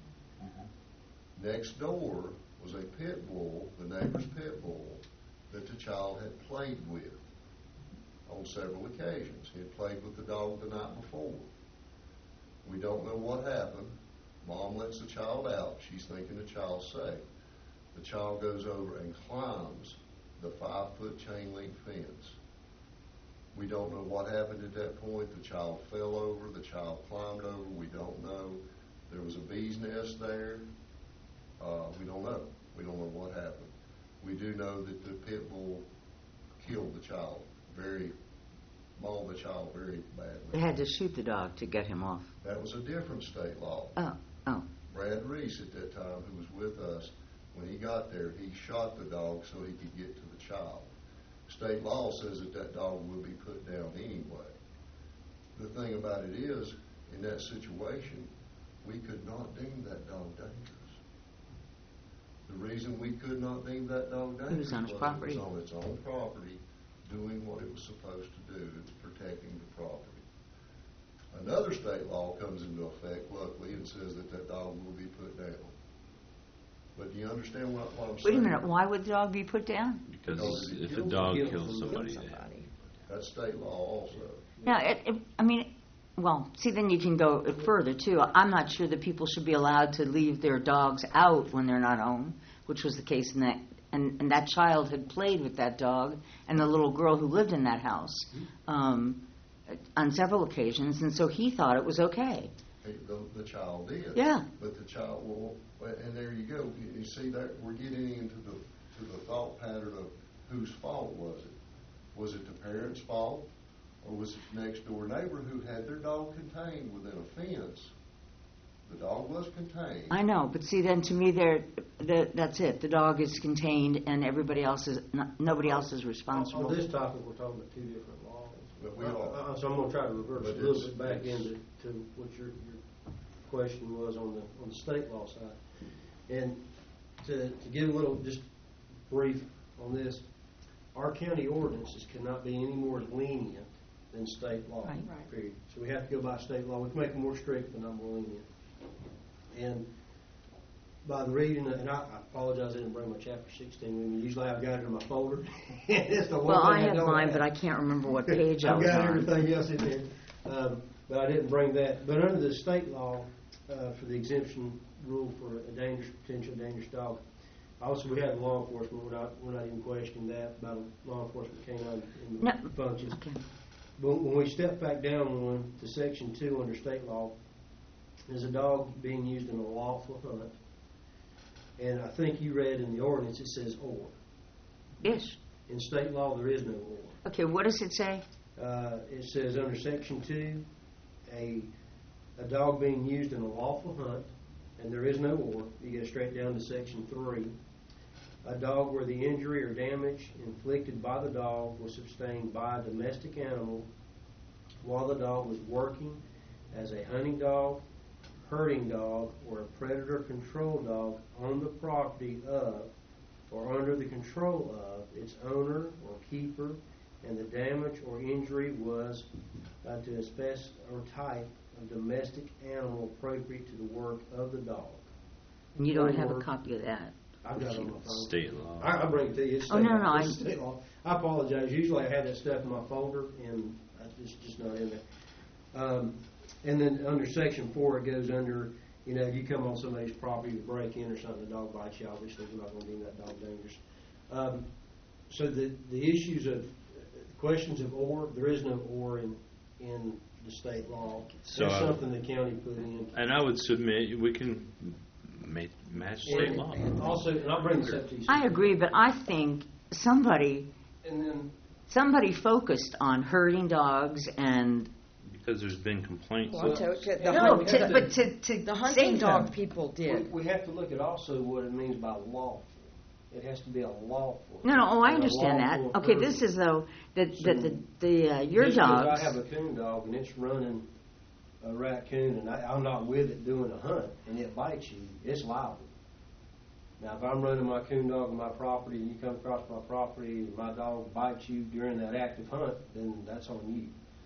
Next door was a pit bull, the neighbor's pit bull, that the child had played with on several occasions. He had played with the dog the night before. We don't know what happened. Mom lets the child out. She's thinking the child's safe. The child goes over and climbs the 5-foot chain link fence. We don't know what happened at that point. The child fell over. The child climbed over. We don't know. There was a bee's nest there. We don't know. We don't know what happened. We do know that the pit bull killed the child, mauled the child very badly.
they had to shoot the dog to get him off.
That was a different state law.
Oh.
Brad Reese at that time, who was with us, when he got there, he shot the dog so he could get to the child. State law says that dog will be put down anyway. The thing about it is, in that situation, we could not deem that dog dangerous. The reason we could not deem that dog dangerous
It was on his property.
It was on its own property, doing what it was supposed to do. It was protecting the property. Another state law comes into effect, luckily, and says that dog will be put down. But do you understand what I'm saying?
Wait a minute. Why would the dog be put down?
Because if a dog kills somebody,
That's state law also.
Now, see, then you can go further, too. I'm not sure that people should be allowed to leave their dogs out when they're not home, which was the case in that. And that child had played with that dog and the little girl who lived in that house on several occasions, and so he thought it was okay.
The child did.
Yeah.
But the child, and there you go. You see that we're getting into the thought pattern of whose fault was it? Was it the parent's fault, or was it the next door neighbor who had their dog contained within a fence? The dog was contained.
I know, but see, then to me, that's it. The dog is contained, and nobody else is responsible.
On this topic, we're talking about two different laws.
But we are.
So I'm going to try to reverse
But
a little
it's-
bit back
it's-
into what your question was on the state law side. And to give a little just brief on this, our county ordinances cannot be any more lenient than state law.
Right.
Period. So we have to go by state law. We can make them more strict, but not more lenient. And by the reading, and I apologize, I didn't bring my chapter 16 with me. Usually I've got it in my folder. It's the one
Well,
thing
I have
don't
mine, but I can't remember what page I
I've
was
got
on.
everything else in there, but I didn't bring that. But under the state law, for the exemption rule for a potential dangerous dog, also we have law enforcement. We're not even questioning that about a law enforcement canine in
No.
functions.
Okay.
But when we step back down one to Section 2 under state law, is a dog being used in a lawful hunt. And I think you read in the ordinance it says or.
Yes.
In state law, there is no or.
Okay, what does it say?
It says under Section 2, a dog being used in a lawful hunt, and there is no or. You go straight down to Section 3. A dog where the injury or damage inflicted by the dog was sustained by a domestic animal while the dog was working as a hunting dog, herding dog, or a predator control dog on the property of or under the control of its owner or keeper, and the damage or injury was to a species or type of domestic animal appropriate to the work of the dog.
And you don't have a
Or-
copy of that.
I've got it on my phone.
State law.
I'll bring it to you. It's
Oh,
state
no,
law.
no,
It's state law. I apologize. Usually I have that stuff in my folder, and it's just not in there. And then under Section 4, it goes under, you come on somebody's property to break in or something, the dog bites you, obviously we're not going to deem that dog dangerous. So the issues of questions of or, there is no or in the state law.
So,
There's something the county put in.
And I would submit we can match state law.
And also, and I'll bring this up to you.
I agree, but I think somebody
And then
focused on herding dogs and
Because there's been complaints.
no,
No,
but to the hunting save dog them. people did.
we have to look at also what it means by lawful. It has to be a lawful.
No, I
and a
understand that.
lawful
Okay,
herd.
this is though that
So,
your
Just 'cause
dogs.
I have a coon dog and it's running a raccoon and I'm not with it doing a hunt and it bites you, it's liable. Now, if I'm running my coon dog on my property and you come across my property and my dog bites you during that active hunt, then that's on you.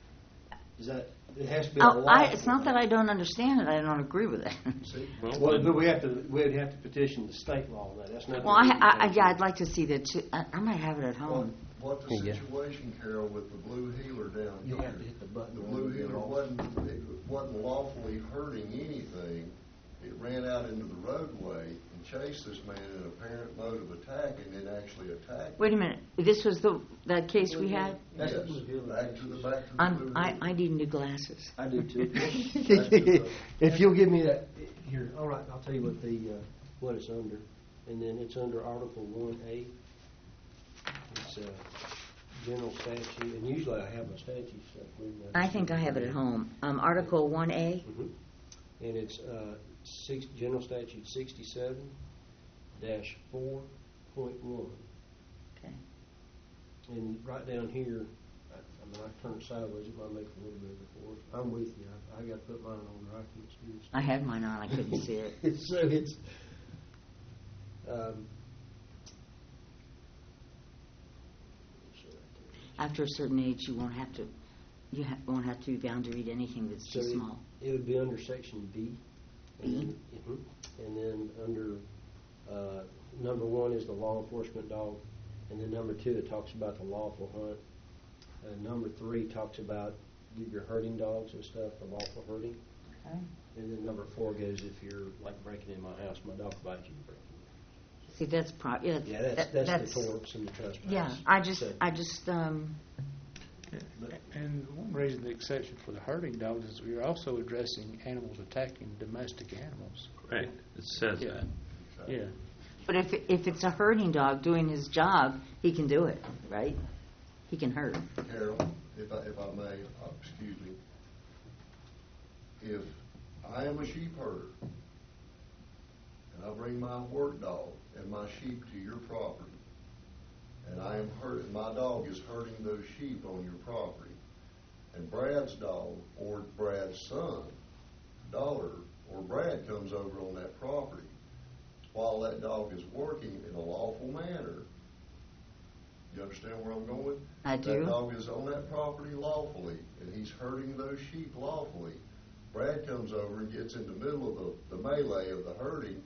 It has to be a lawful.
It's not that I don't understand it. I don't agree with it.
See,
Well, but we'd have to petition the state law on that. That's not.
Well, I'd like to see that too. I might have it at home.
What the situation, Carol, with the blue heeler down
You'll have to
here,
hit the button.
the blue heeler wasn't lawfully hurting anything. It ran out into the roadway and chased this man in an apparent mode of attack and then actually attacked him.
Wait a minute. This was that case we had.
Yes,
That's the blue heeler.
back to the blue heeler.
I need new glasses.
I do too.
That's
If you'll give me that, here, all right, I'll tell you what it's under. And then it's under Article 1A. It's general statute, and usually I have my statute stuff.
I think I have it at home. Article 1A.
Mhm. And it's General Statute 67-4.1.
Okay.
And right down here, I turn it sideways, it might make it a little bigger for us. I'm with you. I got to put mine on there. I can't see this.
I had mine on. I couldn't see it.
So it's,
After a certain age, you won't have to. Won't have to be bound to read anything that's too small.
It would be under Section B.
B?
And then under, number 1 is the law enforcement dog. And then number 2, it talks about the lawful hunt. Number 3 talks about your herding dogs and stuff, the lawful herding.
Okay.
And then number 4 goes if you're like breaking in my house, my dog bites you, break in.
See, that's
Yeah, that's the torts and the trespass.
Yeah,
So-
And one reason the exception for the herding dogs is we're also addressing animals attacking domestic animals.
Right. It says
Yeah.
that.
Yeah.
But if it's a herding dog doing his job, he can do it, right? He can herd.
Carol, if I may, excuse me. If I am a sheep herder and I bring my work dog and my sheep to your property, and my dog is herding those sheep on your property, and Brad's dog or Brad's son, daughter, or Brad comes over on that property, while that dog is working in a lawful manner, you understand where I'm going?
I do.
That dog is on that property lawfully, and he's herding those sheep lawfully. Brad comes over and gets in the middle of the melee of the herding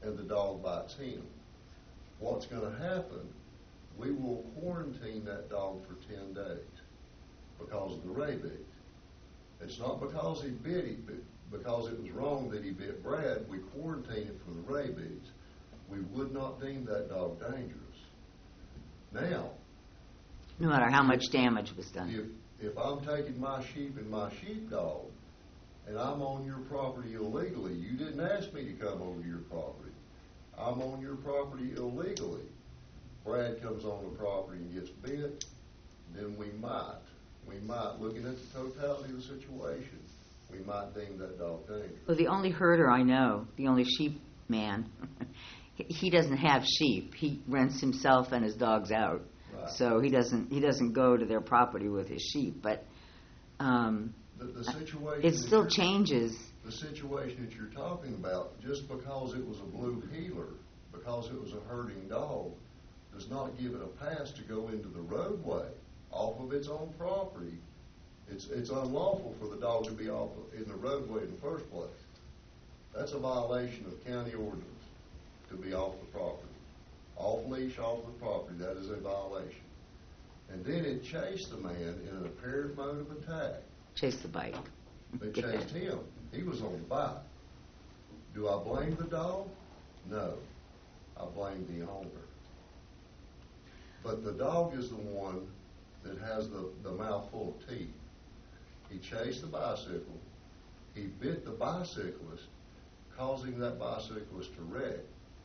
and the dog bites him. What's going to happen, we will quarantine that dog for 10 days because of the rabies. It's not because he bit him, but because it was wrong that he bit Brad, we quarantined him for the rabies. We would not deem that dog dangerous. Now,
No matter how much damage was done.
if I'm taking my sheep and my sheepdog, and I'm on your property illegally, you didn't ask me to come over your property. I'm on your property illegally. Brad comes on the property and gets bit, then we might, looking at the totality of the situation, we might deem that dog dangerous.
Well, the only herder I know, the only sheep man, he doesn't have sheep. He rents himself and his dogs out.
Right.
So he doesn't go to their property with his sheep. But
The situation
it
that
still
you're-
changes.
The situation that you're talking about, just because it was a blue heeler, because it was a herding dog, does not give it a pass to go into the roadway off of its own property. It's unlawful for the dog to be off in the roadway in the first place. That's a violation of county ordinance to be off the property. Off leash, off the property, that is a violation. And then it chased the man in an apparent mode of attack.
Chase the bike.
They chased him. He was on the bike. Do I blame the dog? No. I blame the owner. But the dog is the one that has the mouth full of teeth. He chased the bicycle. He bit the bicyclist, causing that bicyclist to wreck.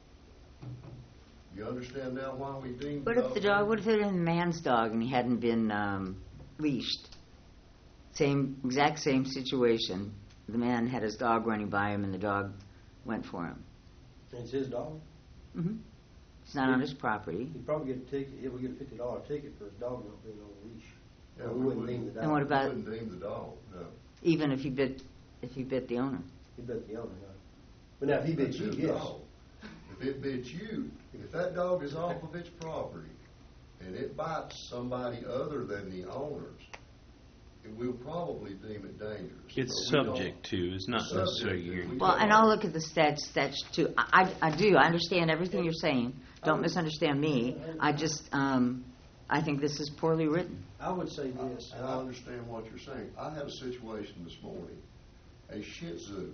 You understand now why we deemed
What if it had been a man's dog and he hadn't been leashed? Exact same situation. The man had his dog running by him and the dog went for him.
It's his dog.
Mm-hmm. It's not on his property.
He'd probably get a ticket, he would get a $50 ticket for his dog not being on a leash.
Yeah,
we wouldn't deem the dog.
And what about-
We wouldn't deem the dog, no.
Even if he bit the owner.
He bit the owner, no. But now if he bit
That's
you,
his
yes.
dog. If it bits you, if that dog is off of its property and it bites somebody other than the owners, we'll probably deem it dangerous.
It's
But we don't-
subject to, it's not
Subject
necessarily
to.
your.
We
Well,
don't-
and I'll look at the stats too. I do. I understand everything you're saying. Don't misunderstand me. I just, I think this is poorly written.
I would say this.
And I understand what you're saying. I had a situation this morning. A Shih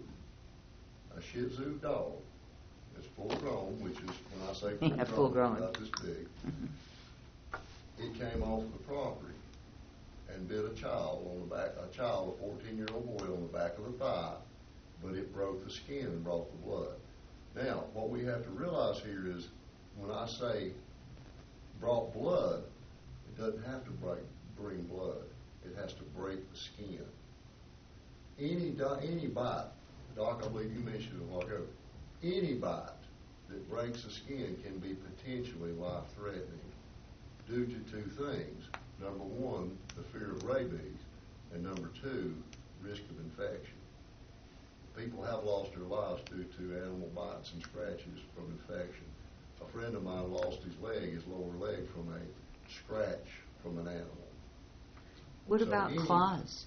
Tzu dog, it's full grown, which is, when I say
Yeah, full grown.
about this big. It came off the property and bit a child on the back, a 14-year-old boy on the back of the thigh, but it broke the skin and brought the blood. Now, what we have to realize here is, when I say brought blood, it doesn't have to bring blood. It has to break the skin. Any bite, Doc, I believe you mentioned it a while ago, any bite that breaks the skin can be potentially life-threatening due to two things. Number one, the fear of rabies, and number two, risk of infection. People have lost their lives due to animal bites and scratches from infection. A friend of mine lost his lower leg, from a scratch from an animal.
What
So
about claws?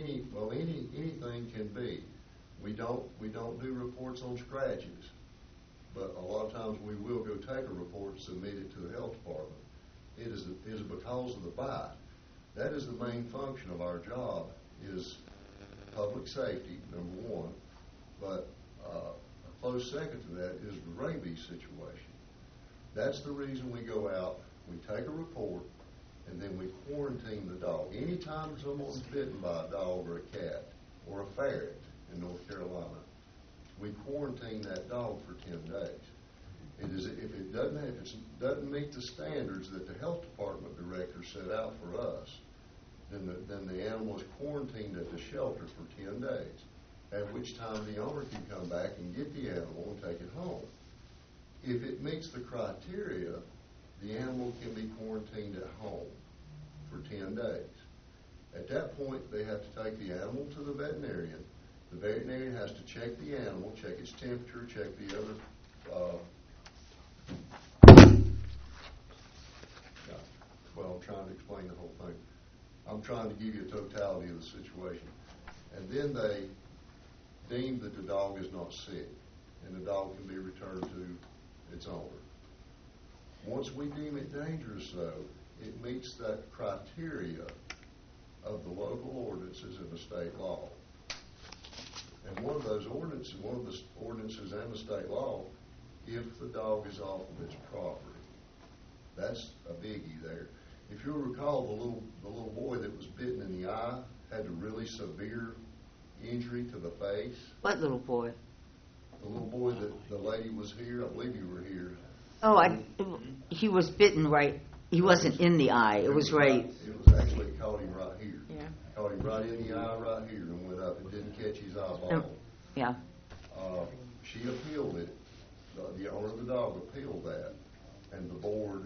Anything can be. We don't do reports on scratches, but a lot of times we will go take a report and submit it to the health department. It is because of the bite. That is the main function of our job, is public safety, number one, but a close second to that is the rabies situation. That's the reason we go out, we take a report, and then we quarantine the dog. Anytime someone's bitten by a dog or a cat or a ferret in North Carolina, we quarantine that dog for 10 days. If it doesn't meet the standards that the health department director set out for us, then the animal is quarantined at the shelter for 10 days, at which time the owner can come back and get the animal and take it home. If it meets the criteria, the animal can be quarantined at home for 10 days. At that point, they have to take the animal to the veterinarian. The veterinarian has to check the animal, check its temperature, check the other. Well, I'm trying to explain the whole thing. I'm trying to give you a totality of the situation. And then they deem that the dog is not sick. and the dog can be returned to its owner. Once we deem it dangerous, though, it meets that criteria of the local ordinances and the state law. And one of those ordinances, and the state law, if the dog is off of its property. That's a biggie there. If you'll recall, the little boy that was bitten in the eye had a really severe injury to the face.
What little boy?
The little boy that the lady was here, I believe you were here.
Oh, he was bitten right. He wasn't in the eye. It was right.
It was actually caught him right here.
Yeah.
Caught him right in the eye right here and went up and didn't catch his eyeball.
Yeah.
She appealed it. The owner of the dog appealed that, and the board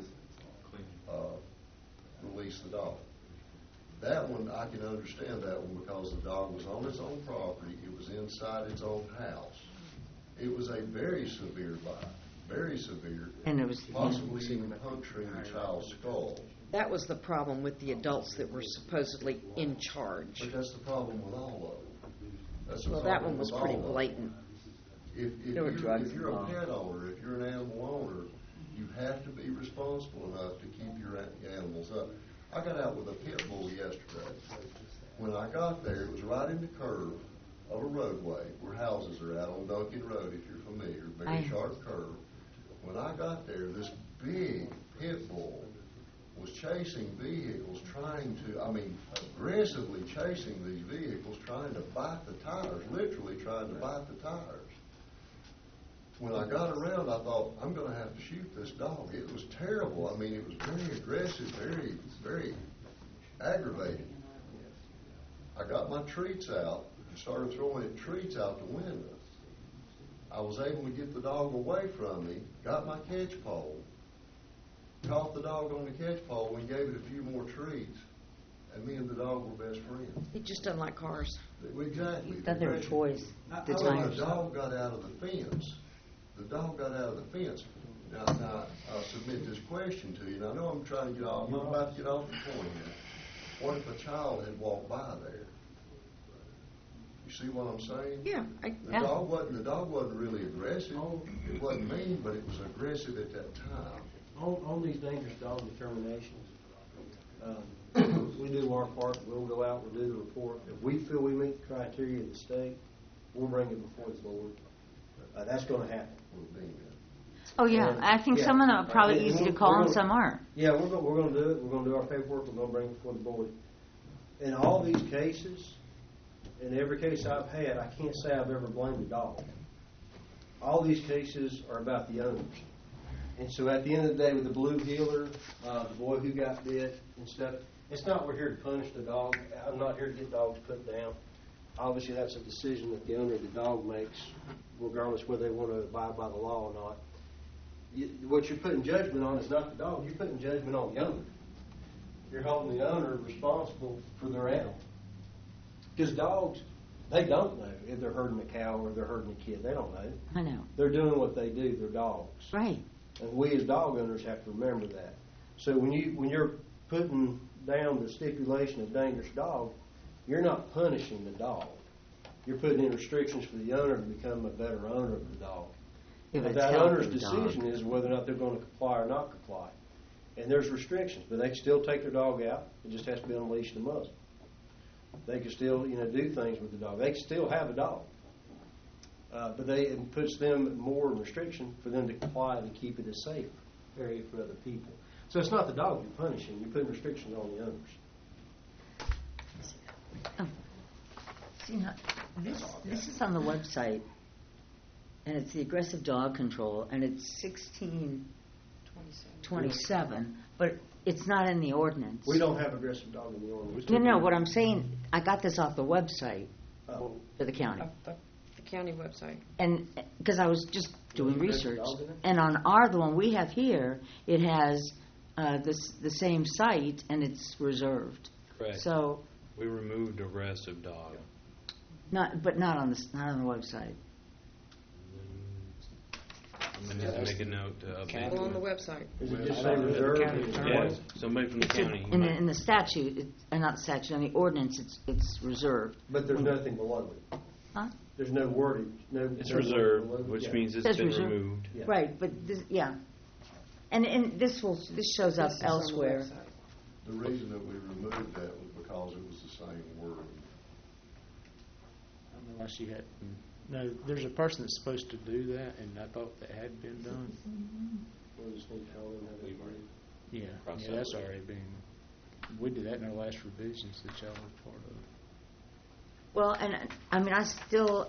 released the dog. That one, I can understand that one because the dog was on its own property. It was inside its own house. It was a very severe bite, very severe,
And it was
possibly even puncturing the child's skull.
That was the problem with the adults that were supposedly in charge.
But that's the problem with all of them. That's the
Well, that
problem
one was
with
pretty
all of them.
blatant.
If
There were drugs
you're a
involved.
pet owner, if you're an animal owner, you have to be responsible enough to keep your animals up. I got out with a pit bull yesterday. When I got there, it was right in the curve of a roadway where houses are out on Duncan Road, if you're familiar, very sharp curve. When I got there, this big pit bull was chasing vehicles, aggressively chasing these vehicles, trying to bite the tires, literally trying to bite the tires. When I got around, I thought, I'm going to have to shoot this dog. It was terrible. It was very aggressive, very, very aggravating. I got my treats out and started throwing treats out the window. I was able to get the dog away from me, got my catch pole, caught the dog on the catch pole and gave it a few more treats, and me and the dog were best friends.
He just doesn't like cars.
Exactly.
Thought they were toys. The
The
tires.
dog got out of the fence. The dog got out of the fence. Now I'll submit this question to you, and I know I'm trying to get off. I'm about to get off the point here. What if a child had walked by there? You see what I'm saying?
Yeah.
The dog wasn't really aggressive. It wasn't mean, but it was aggressive at that time.
On these dangerous dog determinations, we do our part. We'll go out, we'll do the report. If we feel we meet the criteria of the state, we'll bring it before the board. That's going to happen.
Oh, yeah. I think some of them are probably easy to call and some aren't.
Yeah, we're going to do it. We're going to do our paperwork. We're going to bring it before the board. In all these cases, in every case I've had, I can't say I've ever blamed the dog. All these cases are about the owners. And so at the end of the day, with the blue heeler, the boy who got bit and stuff, it's not we're here to punish the dog. I'm not here to get dogs put down. Obviously, that's a decision that the owner of the dog makes, regardless whether they want to abide by the law or not. What you're putting judgment on is not the dog. You're putting judgment on the owner. You're holding the owner responsible for their animal. Because dogs, they don't know if they're hurting a cow or they're hurting a kid. They don't know.
I know.
They're doing what they do. They're dogs.
Right.
And we as dog owners have to remember that. So when you're putting down the stipulation of dangerous dog, you're not punishing the dog. You're putting in restrictions for the owner to become a better owner of the dog.
If
But
it's
that
healthy
owner's
dog.
decision is whether or not they're going to comply or not comply. And there's restrictions, but they can still take their dog out. It just has to be on a leash and a muzzle. They can still, do things with the dog. They can still have a dog. But it puts them more restriction for them to comply and keep it a safe area for other people. So it's not the dog you're punishing. You're putting restrictions on the owners.
Oh. See, now, this is on the website, and it's the aggressive dog control, and it's 1627, but it's not in the ordinance.
We don't have aggressive dog in the ordinance.
No, what I'm saying, I got this off the website
Oh.
for the county.
The county website.
And because I was just doing research,
dog in it?
and on the one we have here, it has the same site, and it's reserved.
Correct.
So,
We removed aggressive dog.
not on the website.
I'm going to need to make a note to update.
Go on the website.
Does it just say reserved?
Yes, somebody from the county.
In the statute, not the statute, in the ordinance, it's reserved.
But there's nothing below it.
Huh?
there's no wording, no.
It's
no wording
reserved,
below.
which
Yeah.
means it's
Says
been
reserved.
removed.
Yeah.
Right, but this, yeah. And this shows up
This is on the
elsewhere.
website.
The reason that we removed that was because it was the same word.
I don't know why she had, no, there's a person that's supposed to do that, and I thought that had been done.
We'll just need to call them, have it ready.
Yeah,
Cross
yeah, that's
out.
already been, we did that in our last revisions that y'all were part of.
Well, and I mean, I still,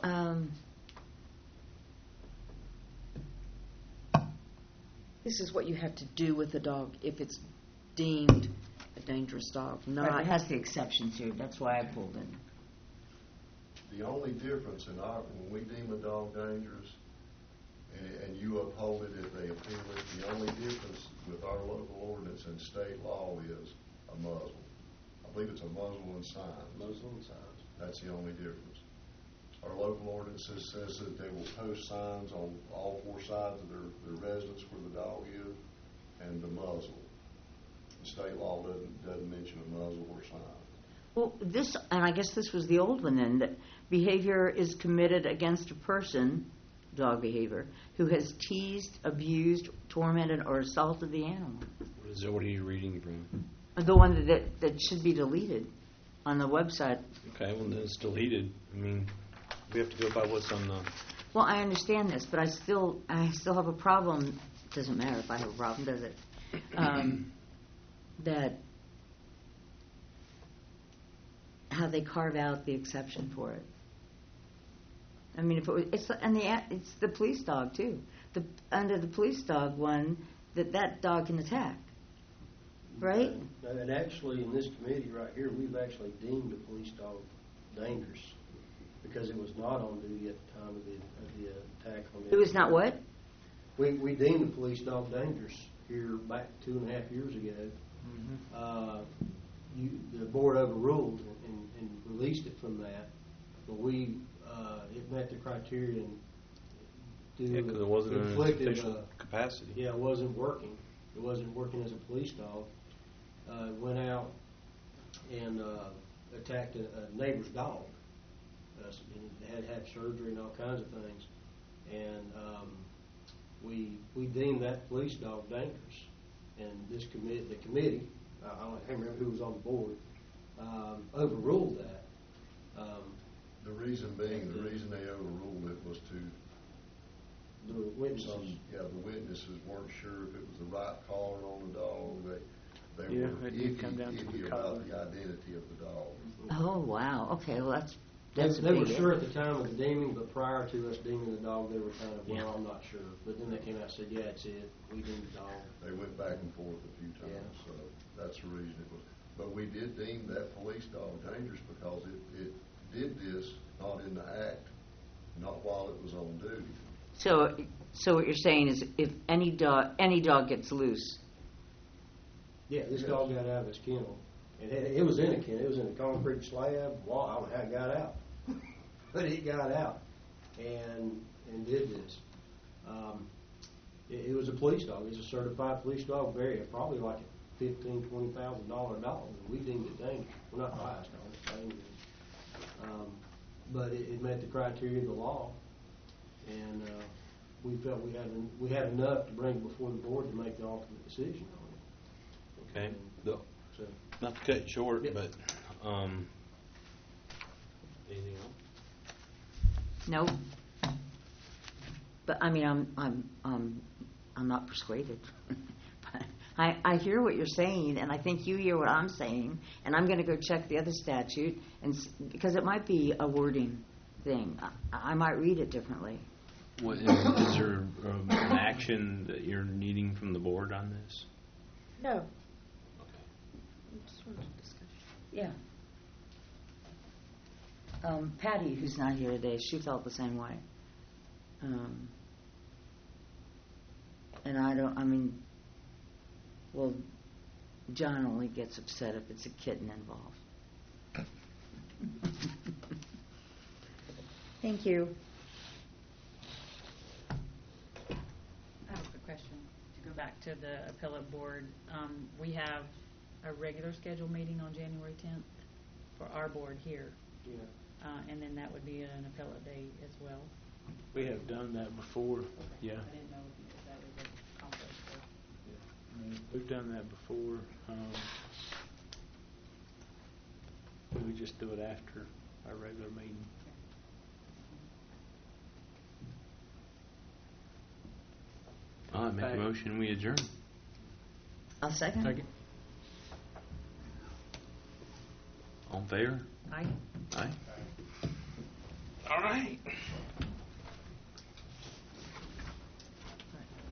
This is what you have to do with a dog if it's deemed a dangerous dog,
right,
not.
it has the exceptions here, that's why I pulled it.
The only difference in when we deem a dog dangerous, and you uphold it if they appeal it, the only difference with our local ordinance and state law is a muzzle. I believe it's a muzzle and signs.
Muzzle and signs.
That's the only difference. Our local ordinance says that they will post signs on all four sides of their residence where the dog is, and the muzzle. The state law doesn't mention a muzzle or sign.
Well, this, and I guess this was the old one then, that behavior is committed against a person, dog behavior, who has teased, abused, tormented, or assaulted the animal.
What are you reading from?
The one that should be deleted on the website.
Okay, well, then it's deleted. I mean, we have to go by what's on the...
Well, I understand this, but I still have a problem. Doesn't matter if I have a problem, does it? That how they carve out the exception for it. I mean, if it was, it's the police dog too. Under the police dog one, that dog can attack, right?
And actually, in this committee right here, we've actually deemed a police dog dangerous because it was not on duty at the time of the attack on the.
It was not what?
We deemed a police dog dangerous here back 2.5 years ago. The board overruled and released it from that, but it met the criteria and
Yeah, because it wasn't in its
inflicted,
official capacity.
Yeah, it wasn't working. It wasn't working as a police dog. Went out and attacked a neighbor's dog. And had to have surgery and all kinds of things. And we deemed that police dog dangerous. And the committee, I can't remember who was on the board, overruled that.
The reason they overruled it was
The witnesses.
the witnesses weren't sure if it was the right collar on the dog. They
Yeah,
were
it did come down to
iffy
the
about
collar.
the identity of the dog.
Oh wow. Okay, well that's
They
a
were
big
sure at the time of the deeming, but prior to us deeming the dog, they were kind of, well, I'm not sure. But then they came out and said, yeah, it's it. We deemed the dog.
They went back and forth a few times, so that's the reason it was. But we did deem that police dog dangerous because it did this not in the act, not while it was on duty.
So what you're saying is, if any dog gets loose,
Yeah, this
Yes.
dog got out of his kennel. And it was in a kennel. It was in a concrete slab wall. I don't know how it got out. But it got out and did this. It was a police dog. It's a certified police dog, probably like a $15,000, $20,000 dog. We deemed it dangerous. We're not biased on it, dangerous. But it met the criteria of the law, and we felt we had enough to bring before the board to make the ultimate decision on it.
Okay.
And so,
Not to cut it short,
Yeah.
but anything else?
no. But I mean, I'm not persuaded. But I hear what you're saying, and I think you hear what I'm saying, and I'm going to go check the other statute, because it might be a wording thing. I might read it differently.
What, is there an action that you're needing from the board on this?
No.
Okay.
Just wanted to discuss.
Yeah. Patty, who's not here today, she felt the same way. And well, John only gets upset if it's a kitten involved. Thank you.
I have a quick question. To go back to the appellate board, we have a regular scheduled meeting on January 10th for our board here.
yeah.
and then that would be an appellate date as well.
We have done that before, yeah.
I didn't know if that was a conflict or.
We've done that before. We just do it after our regular meeting.
I make a motion, we adjourn.
I'll second.
All in favor?
Aye.
Aye.
All right.